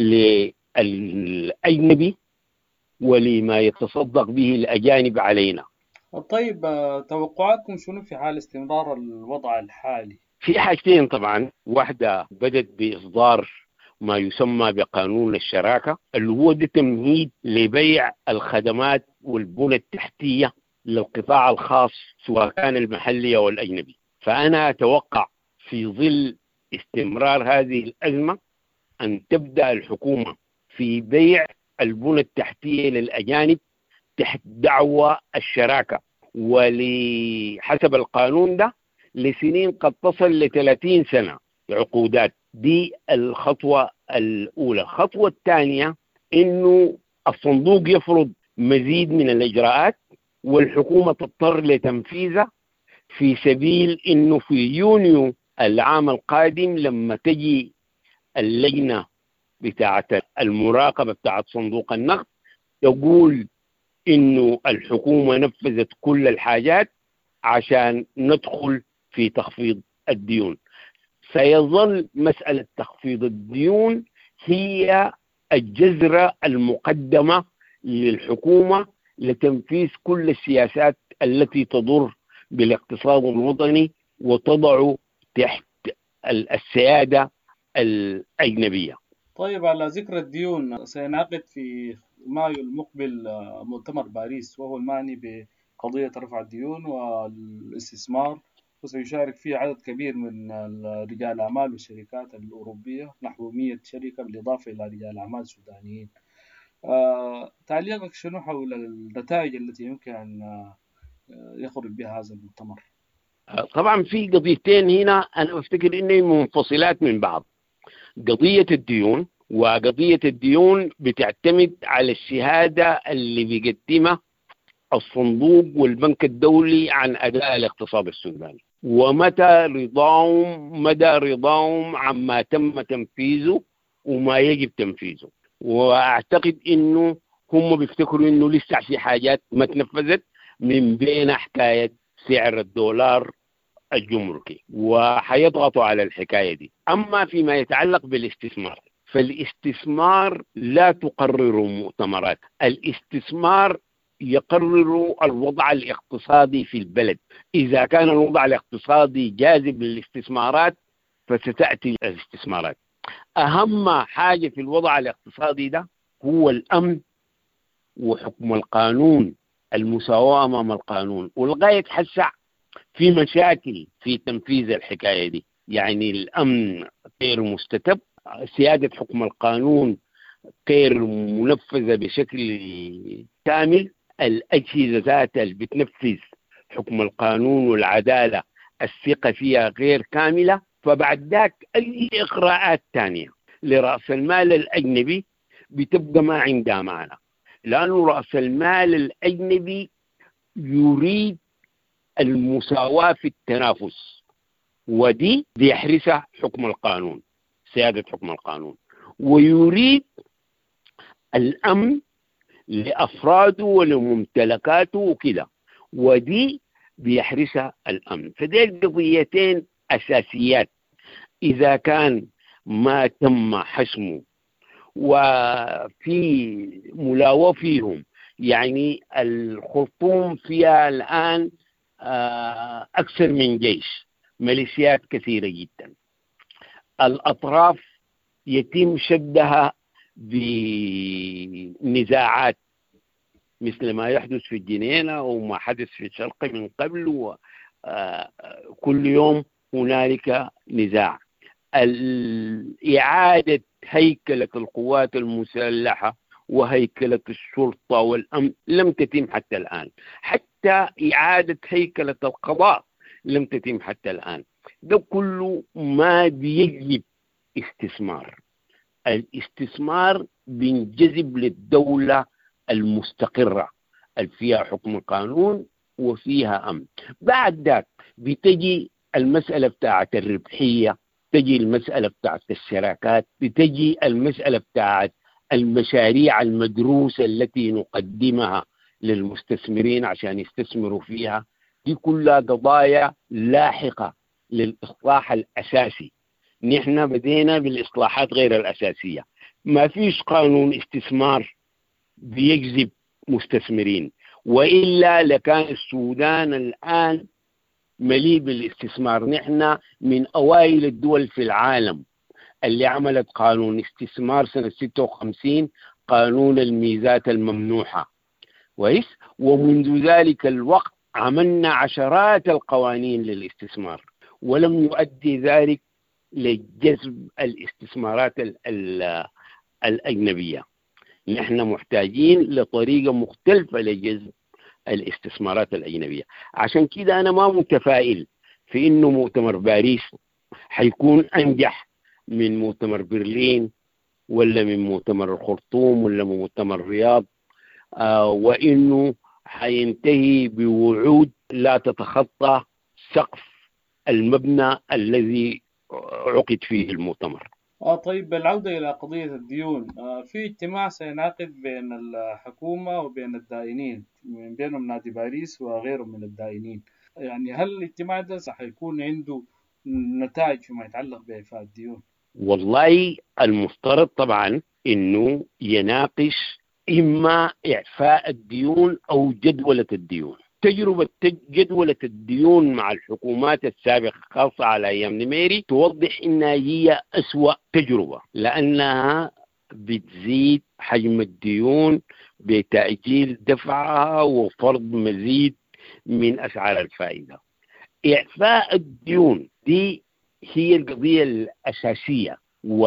للأجنبي ولما يتصدق به الأجانب علينا. طيب، توقعاتكم شنو في حال استمرار الوضع الحالي؟ في حاجتين طبعا، واحدة بدت بإصدار ما يسمى بقانون الشراكة، اللي هو ده تمهيد لبيع الخدمات والبنى التحتية للقطاع الخاص سواء كان المحلي أو الأجنبي. فأنا أتوقع في ظل استمرار هذه الأزمة أن تبدأ الحكومة في بيع البنى التحتية للأجانب تحت دعوى الشراكة، ولحسب القانون ده لسنين قد تصل لثلاثين سنة عقودات. دي الخطوة الأولى. الخطوة الثانية إنه الصندوق يفرض مزيد من الإجراءات والحكومة تضطر لتنفيذها، في سبيل إنه في يونيو العام القادم لما تجي اللجنة بتاعة المراقبة بتاعة صندوق النقد تقول إنه الحكومة نفذت كل الحاجات عشان ندخل في تخفيض الديون. سيظل مسألة تخفيض الديون هي الجزرة المقدمة للحكومة لتنفيذ كل السياسات التي تضر بالاقتصاد الوطني وتضع تحت السيادة الأجنبية. طيب، على ذكر الديون، سينعقد في مايو المقبل مؤتمر باريس، وهو المعني بقضية رفع الديون والاستثمار وسيشارك فيه عدد كبير من رجال الأعمال والشركات الأوروبية نحو مئة شركة بالإضافة إلى رجال أعمال سودانيين. آه، تعليقك شنو حول النتائج التي يمكن أن يخرج بها هذا المؤتمر؟ طبعا في قضيتين هنا أنا أفتكر إنهم منفصلات من بعض. قضية الديون، وقضية الديون بتعتمد على الشهادة اللي بيقدمها الصندوق والبنك الدولي عن أداء الاقتصاد السوداني، ومتى رضاهم مدى رضاهم عما تم تنفيذه وما يجب تنفيذه. وأعتقد إنه هم بيفتكروا إنه لسه في حاجات ما تنفذت، من بين حكاية سعر الدولار الجمركي، وحيضغطوا على الحكاية دي. أما فيما يتعلق بالاستثمار، فالاستثمار لا تقرر مؤتمرات، الاستثمار يقرر الوضع الاقتصادي في البلد. إذا كان الوضع الاقتصادي جاذب للاستثمارات فستأتي الاستثمارات. أهم حاجة في الوضع الاقتصادي ده هو الأمن وحكم القانون، المساواة أمام القانون. ولغاية هسه في مشاكل في تنفيذ الحكاية دي، يعني الأمن غير مستتب، سيادة حكم القانون غير منفذة بشكل كامل، الأجهزة ذاتها اللي بتنفذ حكم القانون والعدالة الثقة فيها غير كاملة. فبعد ذاك أي إغراءات تانية لرأس المال الأجنبي بتبقى ما عندها معنى، لأنه رأس المال الأجنبي يريد المساواة في التنافس، ودي بيحرسها حكم القانون، سيادة حكم القانون، ويريد الأمن لأفراده ولممتلكاته وكده، ودي بيحرسها الأمن. فدي قضيتين أساسيات إذا كان ما تم حسمه وفي ملاوة فيهم، يعني الخرطوم فيها الآن أكثر من جيش، ميليشيات كثيرة جدا، الأطراف يتم شدها بنزاعات مثل ما يحدث في الجنينة وما حدث في الشرق من قبل، وكل يوم هنالك نزاع. إعادة هيكلة القوات المسلحة وهيكلة الشرطة والأمن لم تتم حتى الآن، حتى إعادة هيكلة القضاء لم تتم حتى الآن. ده كله ما بيجلب استثمار. الاستثمار بينجذب للدولة المستقرة اللي فيها حكم القانون وفيها أمن. بعد ذلك بتجي المسألة بتاعت الربحية، تجي المسألة بتاعت الشراكات، بتجي المسألة بتاعت المشاريع المدروسة التي نقدمها للمستثمرين عشان يستثمروا فيها. دي كلها قضايا لاحقة للإصلاح الأساسي. نحن بدينا بالإصلاحات غير الأساسية. ما فيش قانون استثمار بيجذب مستثمرين، وإلا لكان السودان الآن مليء بالاستثمار. نحن من أوائل الدول في العالم اللي عملت قانون استثمار سنة ستة وخمسين، قانون الميزات الممنوحة، كويس. ومنذ ذلك الوقت عملنا عشرات القوانين للاستثمار، ولم يؤدي ذلك لجذب الاستثمارات الأجنبية. نحن محتاجين لطريقة مختلفة لجذب الاستثمارات الأجنبية. عشان كده أنا ما متفائل في إنه مؤتمر باريس حيكون أنجح من مؤتمر برلين ولا من مؤتمر الخرطوم ولا من مؤتمر الرياض، آه وإنه حينتهي بوعود لا تتخطى سقف المبنى الذي عقد فيه المؤتمر. آه طيب، العودة إلى قضية الديون، آه في اجتماع سينعقد بين الحكومة وبين الدائنين، من بينهم نادي باريس وغيرهم من الدائنين. يعني هل الاجتماع ده سيكون عنده نتائج فيما يتعلق بإعفاء الديون؟ والله المفترض طبعا إنه يناقش إما إعفاء الديون أو جدولة الديون. تجربة جدولة الديون مع الحكومات السابقة خاصة على أيام نميري توضح إنها هي أسوأ تجربة، لأنها بتزيد حجم الديون بتأجيل دفعها وفرض مزيد من أسعار الفائدة. إعفاء الديون دي هي القضية الأساسية،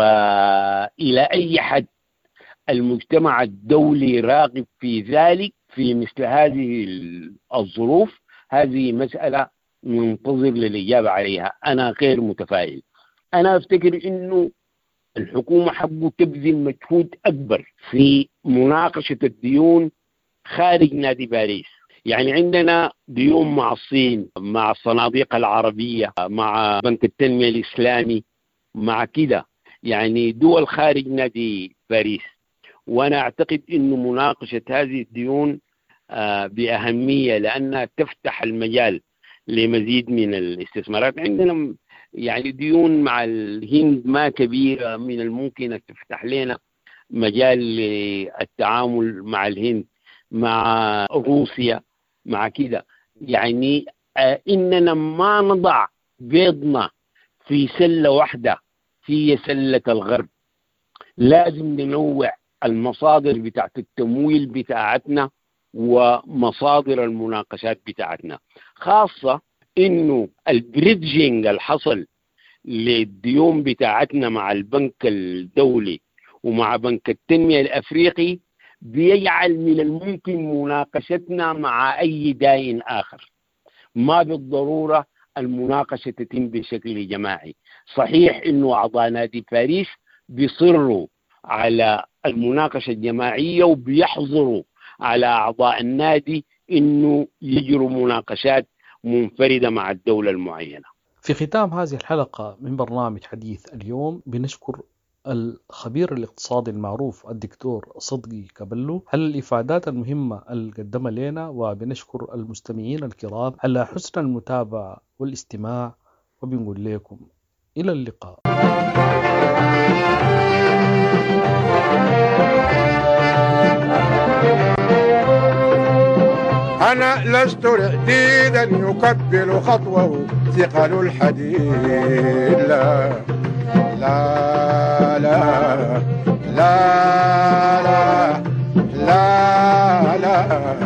وإلى أي حد المجتمع الدولي راغب في ذلك في مثل هذه الظروف؟ هذه مسألة منتظر للإجابة عليها. أنا غير متفائل. أنا أفتكر إنه الحكومة حقه تبذل مجهود أكبر في مناقشة الديون خارج نادي باريس. يعني عندنا ديون مع الصين، مع الصناديق العربية، مع بنك التنمية الإسلامي، مع كده يعني دول خارج نادي باريس. وأنا أعتقد إنه مناقشة هذه الديون بأهمية لأنها تفتح المجال لمزيد من الاستثمارات. عندنا يعني ديون مع الهند ما كبيرة، من الممكن أن تفتح لنا مجال للتعامل مع الهند، مع روسيا، مع كده. يعني إننا ما نضع بيضنا في سلة واحدة في سلة الغرب. لازم ننوع المصادر بتاعت التمويل بتاعتنا ومصادر المناقشات بتاعتنا، خاصة إنه البريدجينج الحصل للديون بتاعتنا مع البنك الدولي ومع بنك التنمية الأفريقي بيجعل من الممكن مناقشتنا مع أي دائن آخر. ما بالضرورة المناقشة تتم بشكل جماعي. صحيح إنه أعضاء نادي باريس بيصروا على المناقشة الجماعية وبيحظروا على أعضاء النادي إنه يجروا مناقشات منفردة مع الدولة المعينة. في ختام هذه الحلقة من برنامج حديث اليوم بنشكر الخبير الاقتصادي المعروف الدكتور صدقي كابلو على الإفادات المهمة اللي قدمها لنا، وبنشكر المستمعين الكرام على حسن المتابعة والاستماع، وبنقول لكم إلى اللقاء. أنا لست رعديدا يكبل خطوه ثقل الحديد، لا لا لا لا لا لا لا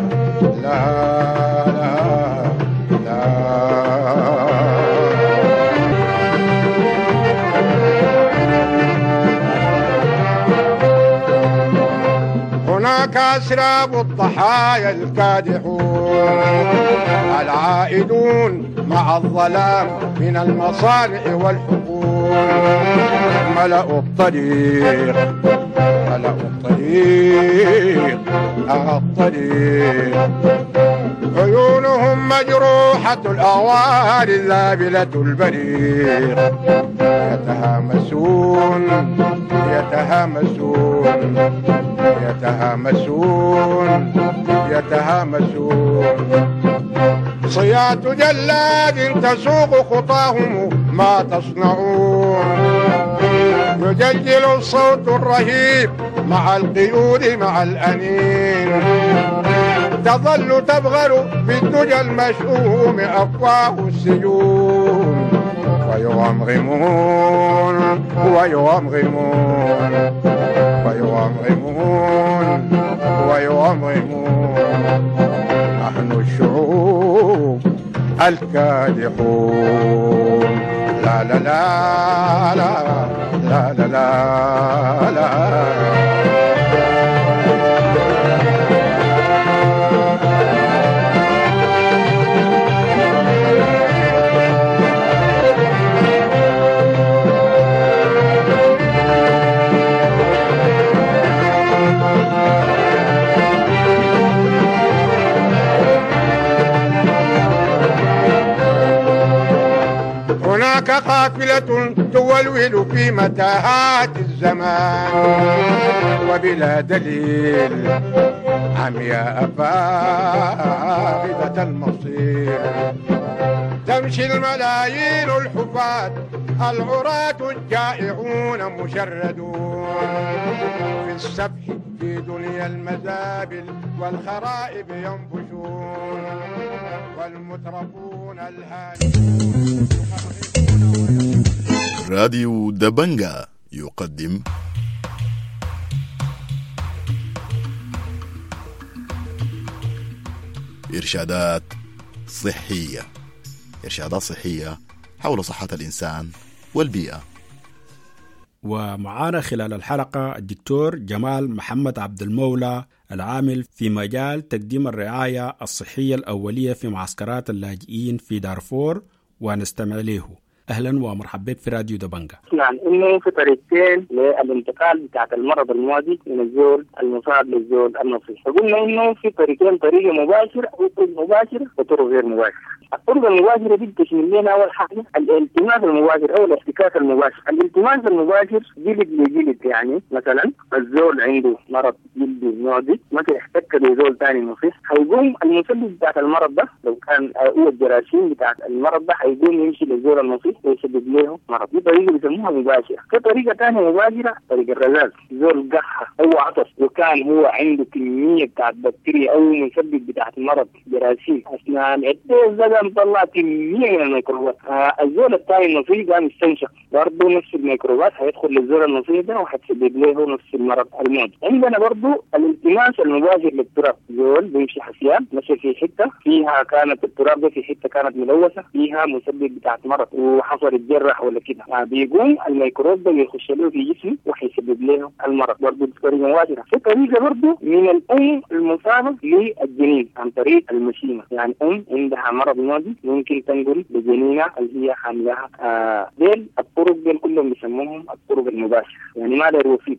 هناك أسراب الضحايا الكادحون العائدون مع الظلام من المصانع والحقول، ملأوا الطريق ملأوا الطريق الطريق عيونهم مجروحة الأغوار الذابلة البريق، يتهامسون يتهامسون يتهامسون يتهامسون صياط جلاد تسوق خطاهم ما تصنعون، يجلجل الصوت الرهيب مع القيود مع الأنين، تظل تبغر بالدجى المشؤوم أفواه السجون، ويغمغمون ويغمغمون ويغمغمون ويغمغمون نحن الشعوب الكادحون، لا لا لا لا لا لا لا, لا هناك قافلة تولول في متاهات الزمان وبلا دليل، عمياء فاقدة المصير، تمشي الملايين الحفاة العراة الجائعون مشردون في السبح في دنيا المزابل، والخرائب ينبشون والمترفون الهادئون. راديو دبنجا يقدم إرشادات صحية. إرشادات صحية حول صحة الإنسان والبيئة. ومعانا خلال الحلقة الدكتور جمال محمد عبد المولى العامل في مجال تقديم الرعاية الصحية الأولية في معسكرات اللاجئين في دارفور، ونستمع له. أهلا ومرحبا بك في راديو دبنجا. نعم، إنه في طريقتين للانتقال بتاعت المرض المعدي من الزول المصاب للزول النصيح. فقلنا إنه في طريقين، طريقة مباشرة أو طريقة مباشرة وطرق غير مباشرة. الطرق المباشرة دي بتشمل لنا أول حاجة الالتماس المباشر أو الاحتكاك المباشر. الالتماس المباشر جلد لجلد، يعني مثلا الزول عنده مرض جلدي معدي مثلا احتك بزول ثاني نصيح، هيقوم المسبب بتاعت المرض ده لو كان هو الجراثيم بتاعت المرض ده هيقوم يمشي للزول النصيح ويسبب له مرض. دي طريقة بيسموها مباشرة. في طريقة ثانية مباشرة، طريقة الرذاذ. زول قحة أو عطس وكان هو عنده كمية بتاعت بكتيريا أو مسبب بتاعت المرض جراثيم أثناء العطس ده مطلع كمية من الميكروبات. آه الزول الثاني النصيح قام يستنشق برضه نفس الميكروبات، هيدخل للزول النصيح ده وهتسبب له نفس المرض المعدي. عندنا برضه الالتماس المباشر للتراب. زول بيمشي حسيان مشي في حتة فيها كانت التراب ده في حتة كانت ملوثة فيها مسبب بتاعت مرض وحصل الجرح ولا كده، آه بيقوم الميكروب ده يخش له في جسمه وهيسبب له المرض. برضه بطريقة مباشرة. في طريقة برضه من الأم المصابة للجنين عن طريق المشيمة، يعني أم عندها مرض معدي ممكن تنقل بجنينها اللي هي حاملها. آه ديل الطرق ديل كلهم بيسموهم الطرق المباشرة، يعني ما داير وسيط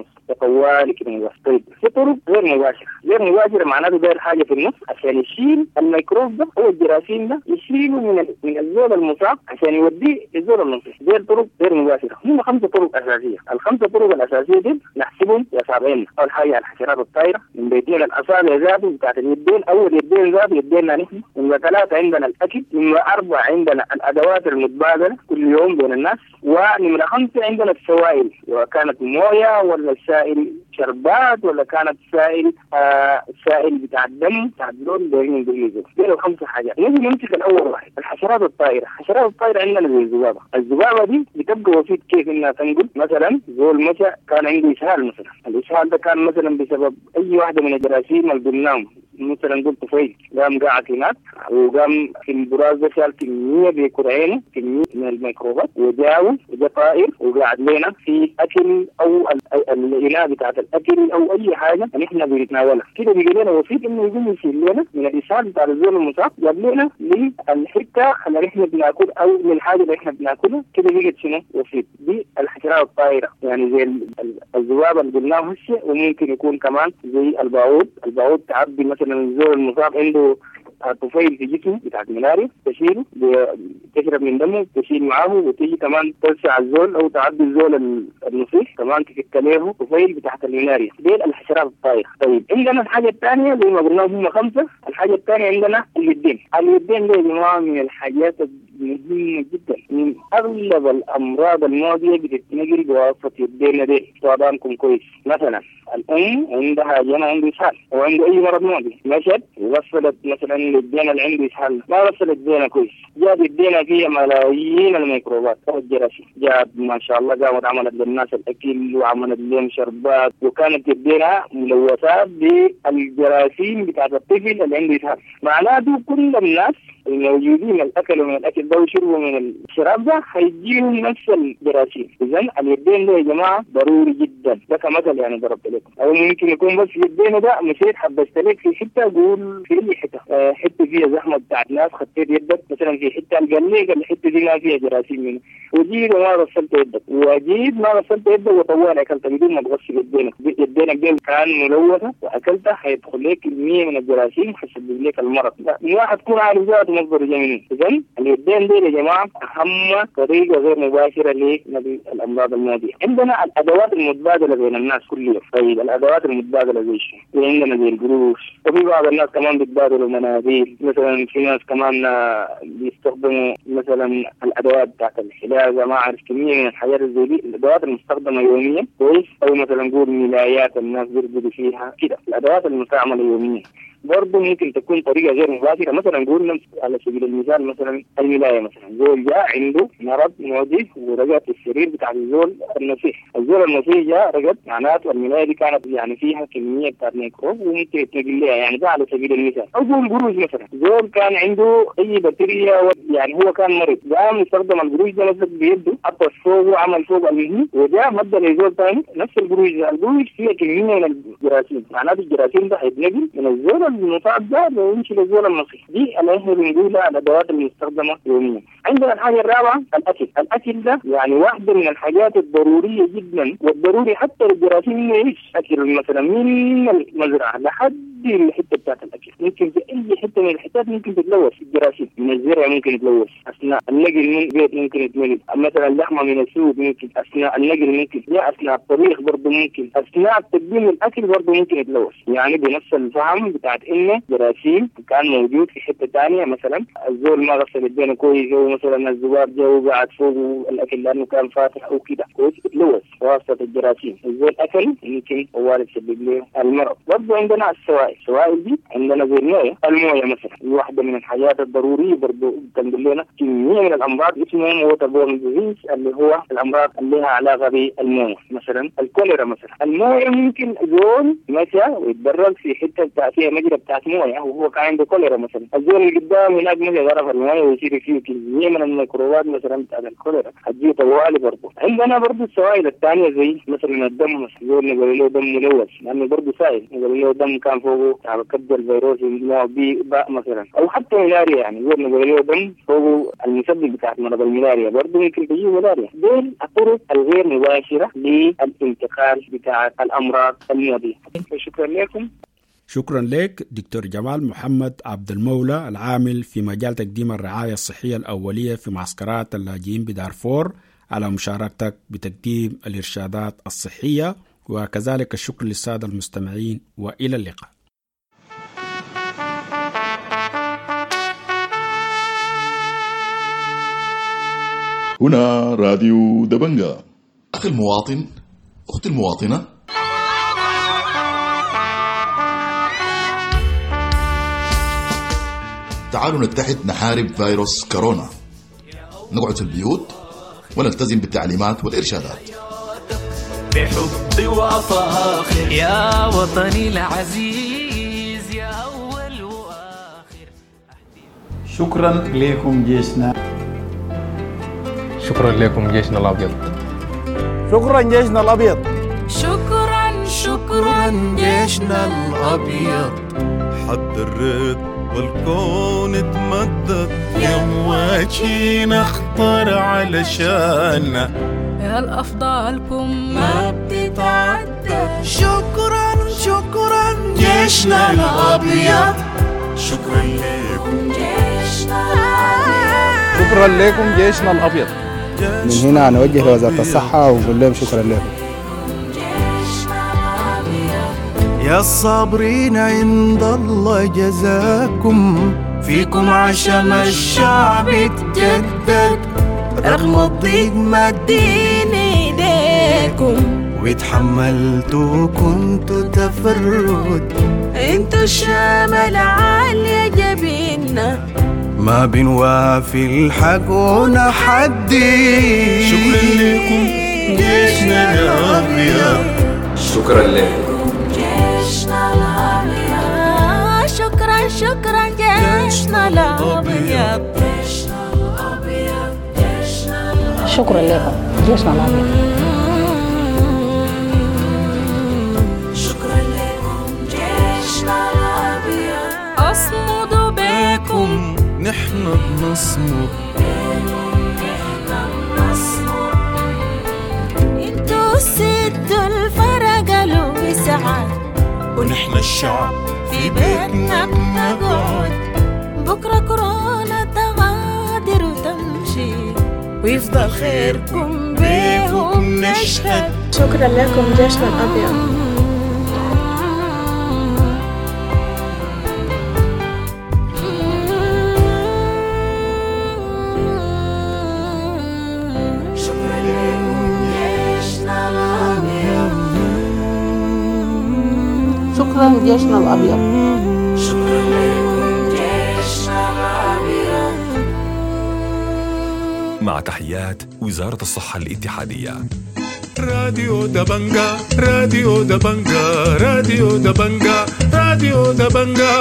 تقوالي كده مباشر. طيب في طرق غير مباشرة. غير مباشرة معناته داير حاجة في النص عشان يشيل الميكروب ده أو الجراثيم ده، يشيله من من الزول المصاب عشان يوديه للزول النصيح. دي الطرق غير مباشرة. هم خمسة طرق أساسية. الخمسة طرق الأساسية دي نحسبهم بأصابعين. أول حاجة الحشرات الطايرة من بيتين الأصابع ذاته بتاعت اليدين، أول يدين ذاته يدينا نحن. من ثلاثة عندنا الأكل. من أربعة عندنا الأدوات المتبادلة كل يوم بين الناس. ونمرة خمسة عندنا السوائل، وكانت موية ولا سائل شربات ولا كانت سائل آه سائل بتاع الدم بتاع اللون بين باليزو. دي الخمسة حاجات. نجي نمسك الأول واحد الحشرات الطائرة. الحشرات الطائرة عندنا زي الذبابة. الذبابة دي بتبقى وسيط كيف إنها تنقل. مثلا زول مشى كان عنده إسهال مثلا، الإسهال ده كان مثلا بسبب أي واحدة من الجراثيم اللي قلناهم، مثلا قلت طفيل قام قاعد هناك وقام في البراز ده شال كمية بيكر عينه كمية من الميكروبات وجاوه وجا طائر وقاعد لنا في أكل أو الإناء بتاعت الأكل أو أي حاجة نحن بنتناولها كده. بيجي لنا وسيط إنه يقوم يشيل لنا من الإسهال بتاع الزول المصاب، جاب لنا للحتة اللي إحنا بناكل أو من الحاجة اللي إحنا بناكلها كده. بيجي شنو وسيط. دي الحشرات الطائرة، يعني زي الذبابة اللي قلناه هسه. وممكن يكون كمان زي الباعوض. الباعوض تعبي مثلا الزول المصاب عنده طفيل في جسمه بتاعت ملاريا، تشيله تشرب من دمه تشيل معاه وتيجي كمان توسع الزول او تعدي الزول النصيح كمان تفك له طفيل بتاعت الملاريا. دي الحشرات الطائرة. طيب عندنا الحاجة الثانية زي ما قلنا هم خمسة. الحاجة الثانية عندنا اليدين. اليدين دي جماعة من الحاجات مهمة جدا. من أغلب الأمراض المعدية بتتنقل بواسطة يدينا دي. طبعاًكم كويس. مثلا الأم عندها جنى عنده إسهال أو عنده أي مرض معدي، مشت ووصلت مثلا للجنى اللي عنده إسهال ما وصلت جنى كويس، جاب يدينا فيها ملايين الميكروبات أو الجراثيم. جاب ما شاء الله قامت عملت للناس الأكل وعملت لهم شربات وكانت يدينا ملوثات بالجراثيم بتاعت الطفل اللي عنده إسهال. معناته كل الناس الموجودين الأكل من الأكل ده وشربوا من الشراب ده هيجيهم نفس الجراثيم. إذن اليدين ده يا جماعة ضروري جدا. ده كمثل يعني ضربت لكم. أو ممكن يكون بس يدينه ده مشيت حبست لك في حتة قول في أي حتة أه حتة فيها زحمة بتاعت ناس خطيت يدك مثلا في حتة قال لك الحتة دي ما فيها جراثيم منه وجيت وما غسلت يدك وجيت ما غسلت يدك وطوال أكلت بدون ما تغسل يدينك. يدينك دي كان ملوثة وأكلتها هيدخل لك كمية من الجراثيم هيسبب لك المرض. واحد تكون عارف ذاته مصدر جميل. إذن اليدين دي يا جماعة أهم طريقة غير مباشرة لنقل الأمراض المعدية. عندنا الأدوات المتبادلة بين الناس كل يوم. طيب الأدوات المتبادلة زي شو؟ عندنا زي القروش وفي بعض الناس كمان بيتبادلوا مناديل. مثلا في ناس كمان بيستخدموا مثلا الأدوات بتاعت الحلاقة ما أعرف كمية من الحاجات زي دي. الأدوات المستخدمة يوميا كويس أو مثلا نقول ملايات الناس بيرقدوا فيها كده. الأدوات المستعملة يوميا برضه ممكن تكون طريقه غير مباشره. مثلا نقول على سبيل المثال مثلا الملايه، مثلا زول جاء عنده مرض معدي ورقد في السرير بتاع الزول النصيح، الزول النصيح جاء رقد، معناته الملايه دي كانت يعني فيها كميه بتاعت ميكروب وممكن يتنقل لها، يعني ده على سبيل المثال. او زول القروش مثلا، زول كان عنده اي بكتيريا يعني هو كان مريض، قام يستخدم القروش ده مسك بيده حط فوق وعمل فوق المهي وجاء مد لزول ثاني نفس القروش ده، القروش فيها كميه من الجراثيم، معناته الجراثيم ده هيتنقل من الزول المصاب ده ويمشي للزول النصيح. دي اللي احنا بنقولها الادوات المستخدمه يوميا. عندنا الحاجه الرابعه الاكل، الاكل ده يعني واحده من الحاجات الضروريه جدا، والضروري حتى للجراثيم انه يعيش. اكل مثلا من المزرعه لحد الحته بتاعت الاكل، ممكن في اي حته من الحتات ممكن تتلوث الجراثيم، من الزرع ممكن يتلوث اثناء النقل من البيت، ممكن يتنقل مثلا اللحمه من السوق، ممكن اثناء النقل، ممكن لا اثناء الطبيخ برضه، ممكن اثناء تقديم الاكل برضه ممكن يتلوث. يعني بنفس الفهم بتاعت انه جراثيم كان موجود في حته ثانيه، مثلا الزول ما غسل يدينه كويس، هو مثلا الذباب جاء وقعد فوق الاكل لانه كان فاتح او كده كويس، يتلوث واسطه الجراثيم. الزول اكل يمكن هو يسبب له المرض. برضه عندنا السوائل، السوائل دي عندنا زي المويه، المويه مثلا واحده من الحاجات الضروريه برضه تنقل لنا كميه من الامراض اسمها ووتربورن ديزيز، اللي هو الامراض اللي لها علاقه بالمويه. مثلا الكوليرا، مثلا المويه ممكن زول مشى ويتدرج في حته فيها مجرى بتاعت مويه وهو كان عنده كوليرا مثلا، الزول اللي قدام هناك مشى غرف المويه ويصير فيه كميه من الميكروبات مثلا بتاعت الكوليرا هتجيه طوالي. برضه عندنا برضه السوائل الثانيه زي مثلا الدم، مثلا زول نقول له دم ملوث لانه برضه سائل، نقول له دم كان فوقه كبد الفيروس نوع بي باء مثلا، او حتى ملاريا، يعني زول نقول له دم فوقه المسبب بتاعت مرض الملاريا برضه ممكن تجيه ملاريا. دول الطرق الغير مباشره للانتقال بتاع الامراض المعديه. شكرا لكم. شكرا لك دكتور جمال محمد عبد المولى، العامل في مجال تقديم الرعاية الصحية الأولية في معسكرات اللاجئين بدارفور، على مشاركتك بتقديم الإرشادات الصحية، وكذلك الشكر للسادة المستمعين، وإلى اللقاء. هنا راديو دبنجة. أخي المواطن، أختي المواطنة، تعالوا نتحد نحارب فيروس كورونا، نقعد في البيوت ونلتزم بالتعليمات والإرشادات بحب وفاخر يا وطني العزيز يا أول وآخر. شكرا لكم جيشنا، شكرا لكم جيشنا الأبيض، شكرا جيشنا الأبيض، شكرا شكرا جيشنا الأبيض. حد الرد والكون اتمدد يا مواجهين اخطر علشاننا، يا الأفضالكم ما بتتعدى. شكرا شكرا جيشنا الأبيض، شكرا لكم جيشنا الأبيض، شكرا لكم جيشنا الأبيض. من هنا نوجه لوزارة الصحة ونقول لهم شكرا لكم يا الصابرين، عند الله جزاكم، فيكم عشم الشعب تجدد، رغم الضيق مادين ايديكم، واتحملتوا كنتوا تفرد، انتوا الشمال عالية جبيننا، ما بنوافي الحق ونحدي. شكرا لكم جيشنا الأبيض، شكرا لكم جيشنا الأبيض، شكرا شكرا جيشنا الأبيض، جيشنا الأبيض، جيشنا الأبيض، شكرا لكم جيشنا الأبيض، شكرا لكم جيشنا الأبيض. أصمدوا بكم نحن بنصمد، انتوا السدوا الفرق الوسعة، ونحن الشعب في بيتنا بنقعد. بكرة كورونا تغادر وتمشي، ويفضل خيركم بيهم نشهد. شكرا لكم جيشنا الأبيض. شكرا جيشنا الأبيض، شكرا مع تحيات وزارة الصحة الاتحادية. راديو دبنجا راديو دبنجا راديو دبنجا راديو دبنجا.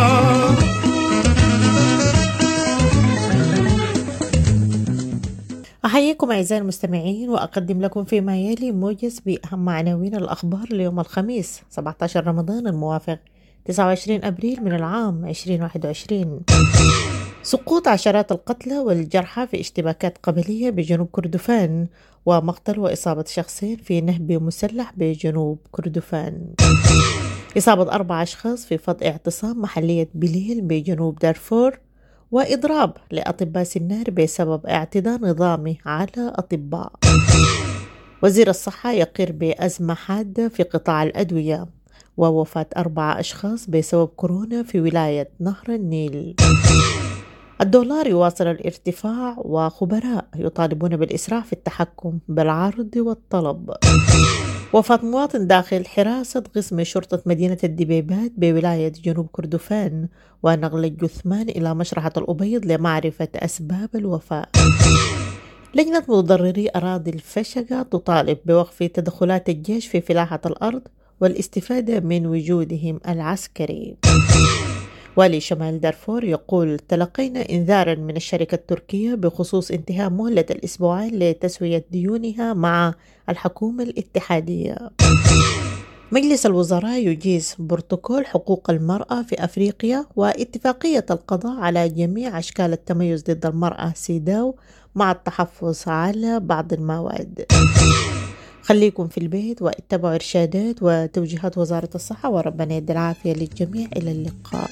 أحييكم أعزائي المستمعين وأقدم لكم فيما يلي موجز بأهم عناوين الأخبار ليوم الخميس سبعة عشر رمضان الموافق تسعة وعشرين أبريل من العام ألفين وواحد وعشرين. سقوط عشرات القتلى والجرحى في اشتباكات قبلية بجنوب كردفان، ومقتل وإصابة شخصين في نهب مسلح بجنوب كردفان. إصابة أربع أشخاص في فض اعتصام محلية بليل بجنوب دارفور، وإضراب لأطباء سنار بسبب اعتداء نظامي على أطباء. وزير الصحة يقر بأزمة حادة في قطاع الأدوية، ووفاة أربعة أشخاص بسبب كورونا في ولاية نهر النيل. الدولار يواصل الارتفاع، وخبراء يطالبون بالإسراع في التحكم بالعرض والطلب. وفاة مواطن داخل حراسة قسم شرطة مدينة الدبيبات بولاية جنوب كردفان، ونقل الجثمان إلى مشرحة الأبيض لمعرفة أسباب الوفاة. لجنة متضرري أراضي الفشقة تطالب بوقف تدخلات الجيش في فلاحة الأرض والاستفادة من وجودهم العسكري. والي شمال دارفور يقول: تلقينا إنذارا من الشركة التركية بخصوص انتهاء مهلة الأسبوعين لتسوية ديونها مع الحكومة الاتحادية. مجلس الوزراء يجيز بروتوكول حقوق المرأة في أفريقيا واتفاقية القضاء على جميع أشكال التميز ضد المرأة سيداو مع التحفظ على بعض المواد. خليكم في البيت واتبعوا إرشادات وتوجيهات وزارة الصحة، وربنا يدي العافية للجميع. إلى اللقاء.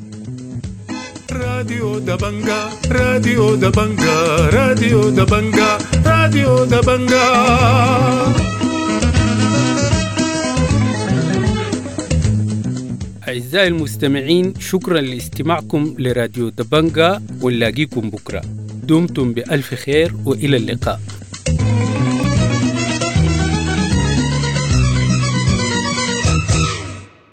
راديو دبنجا راديو دبنجا راديو دبنجا راديو دبنجا. أعزائي المستمعين، شكرا لاستماعكم لراديو دبنجا، ونلاقيكم بكرة. دمتم بألف خير وإلى اللقاء.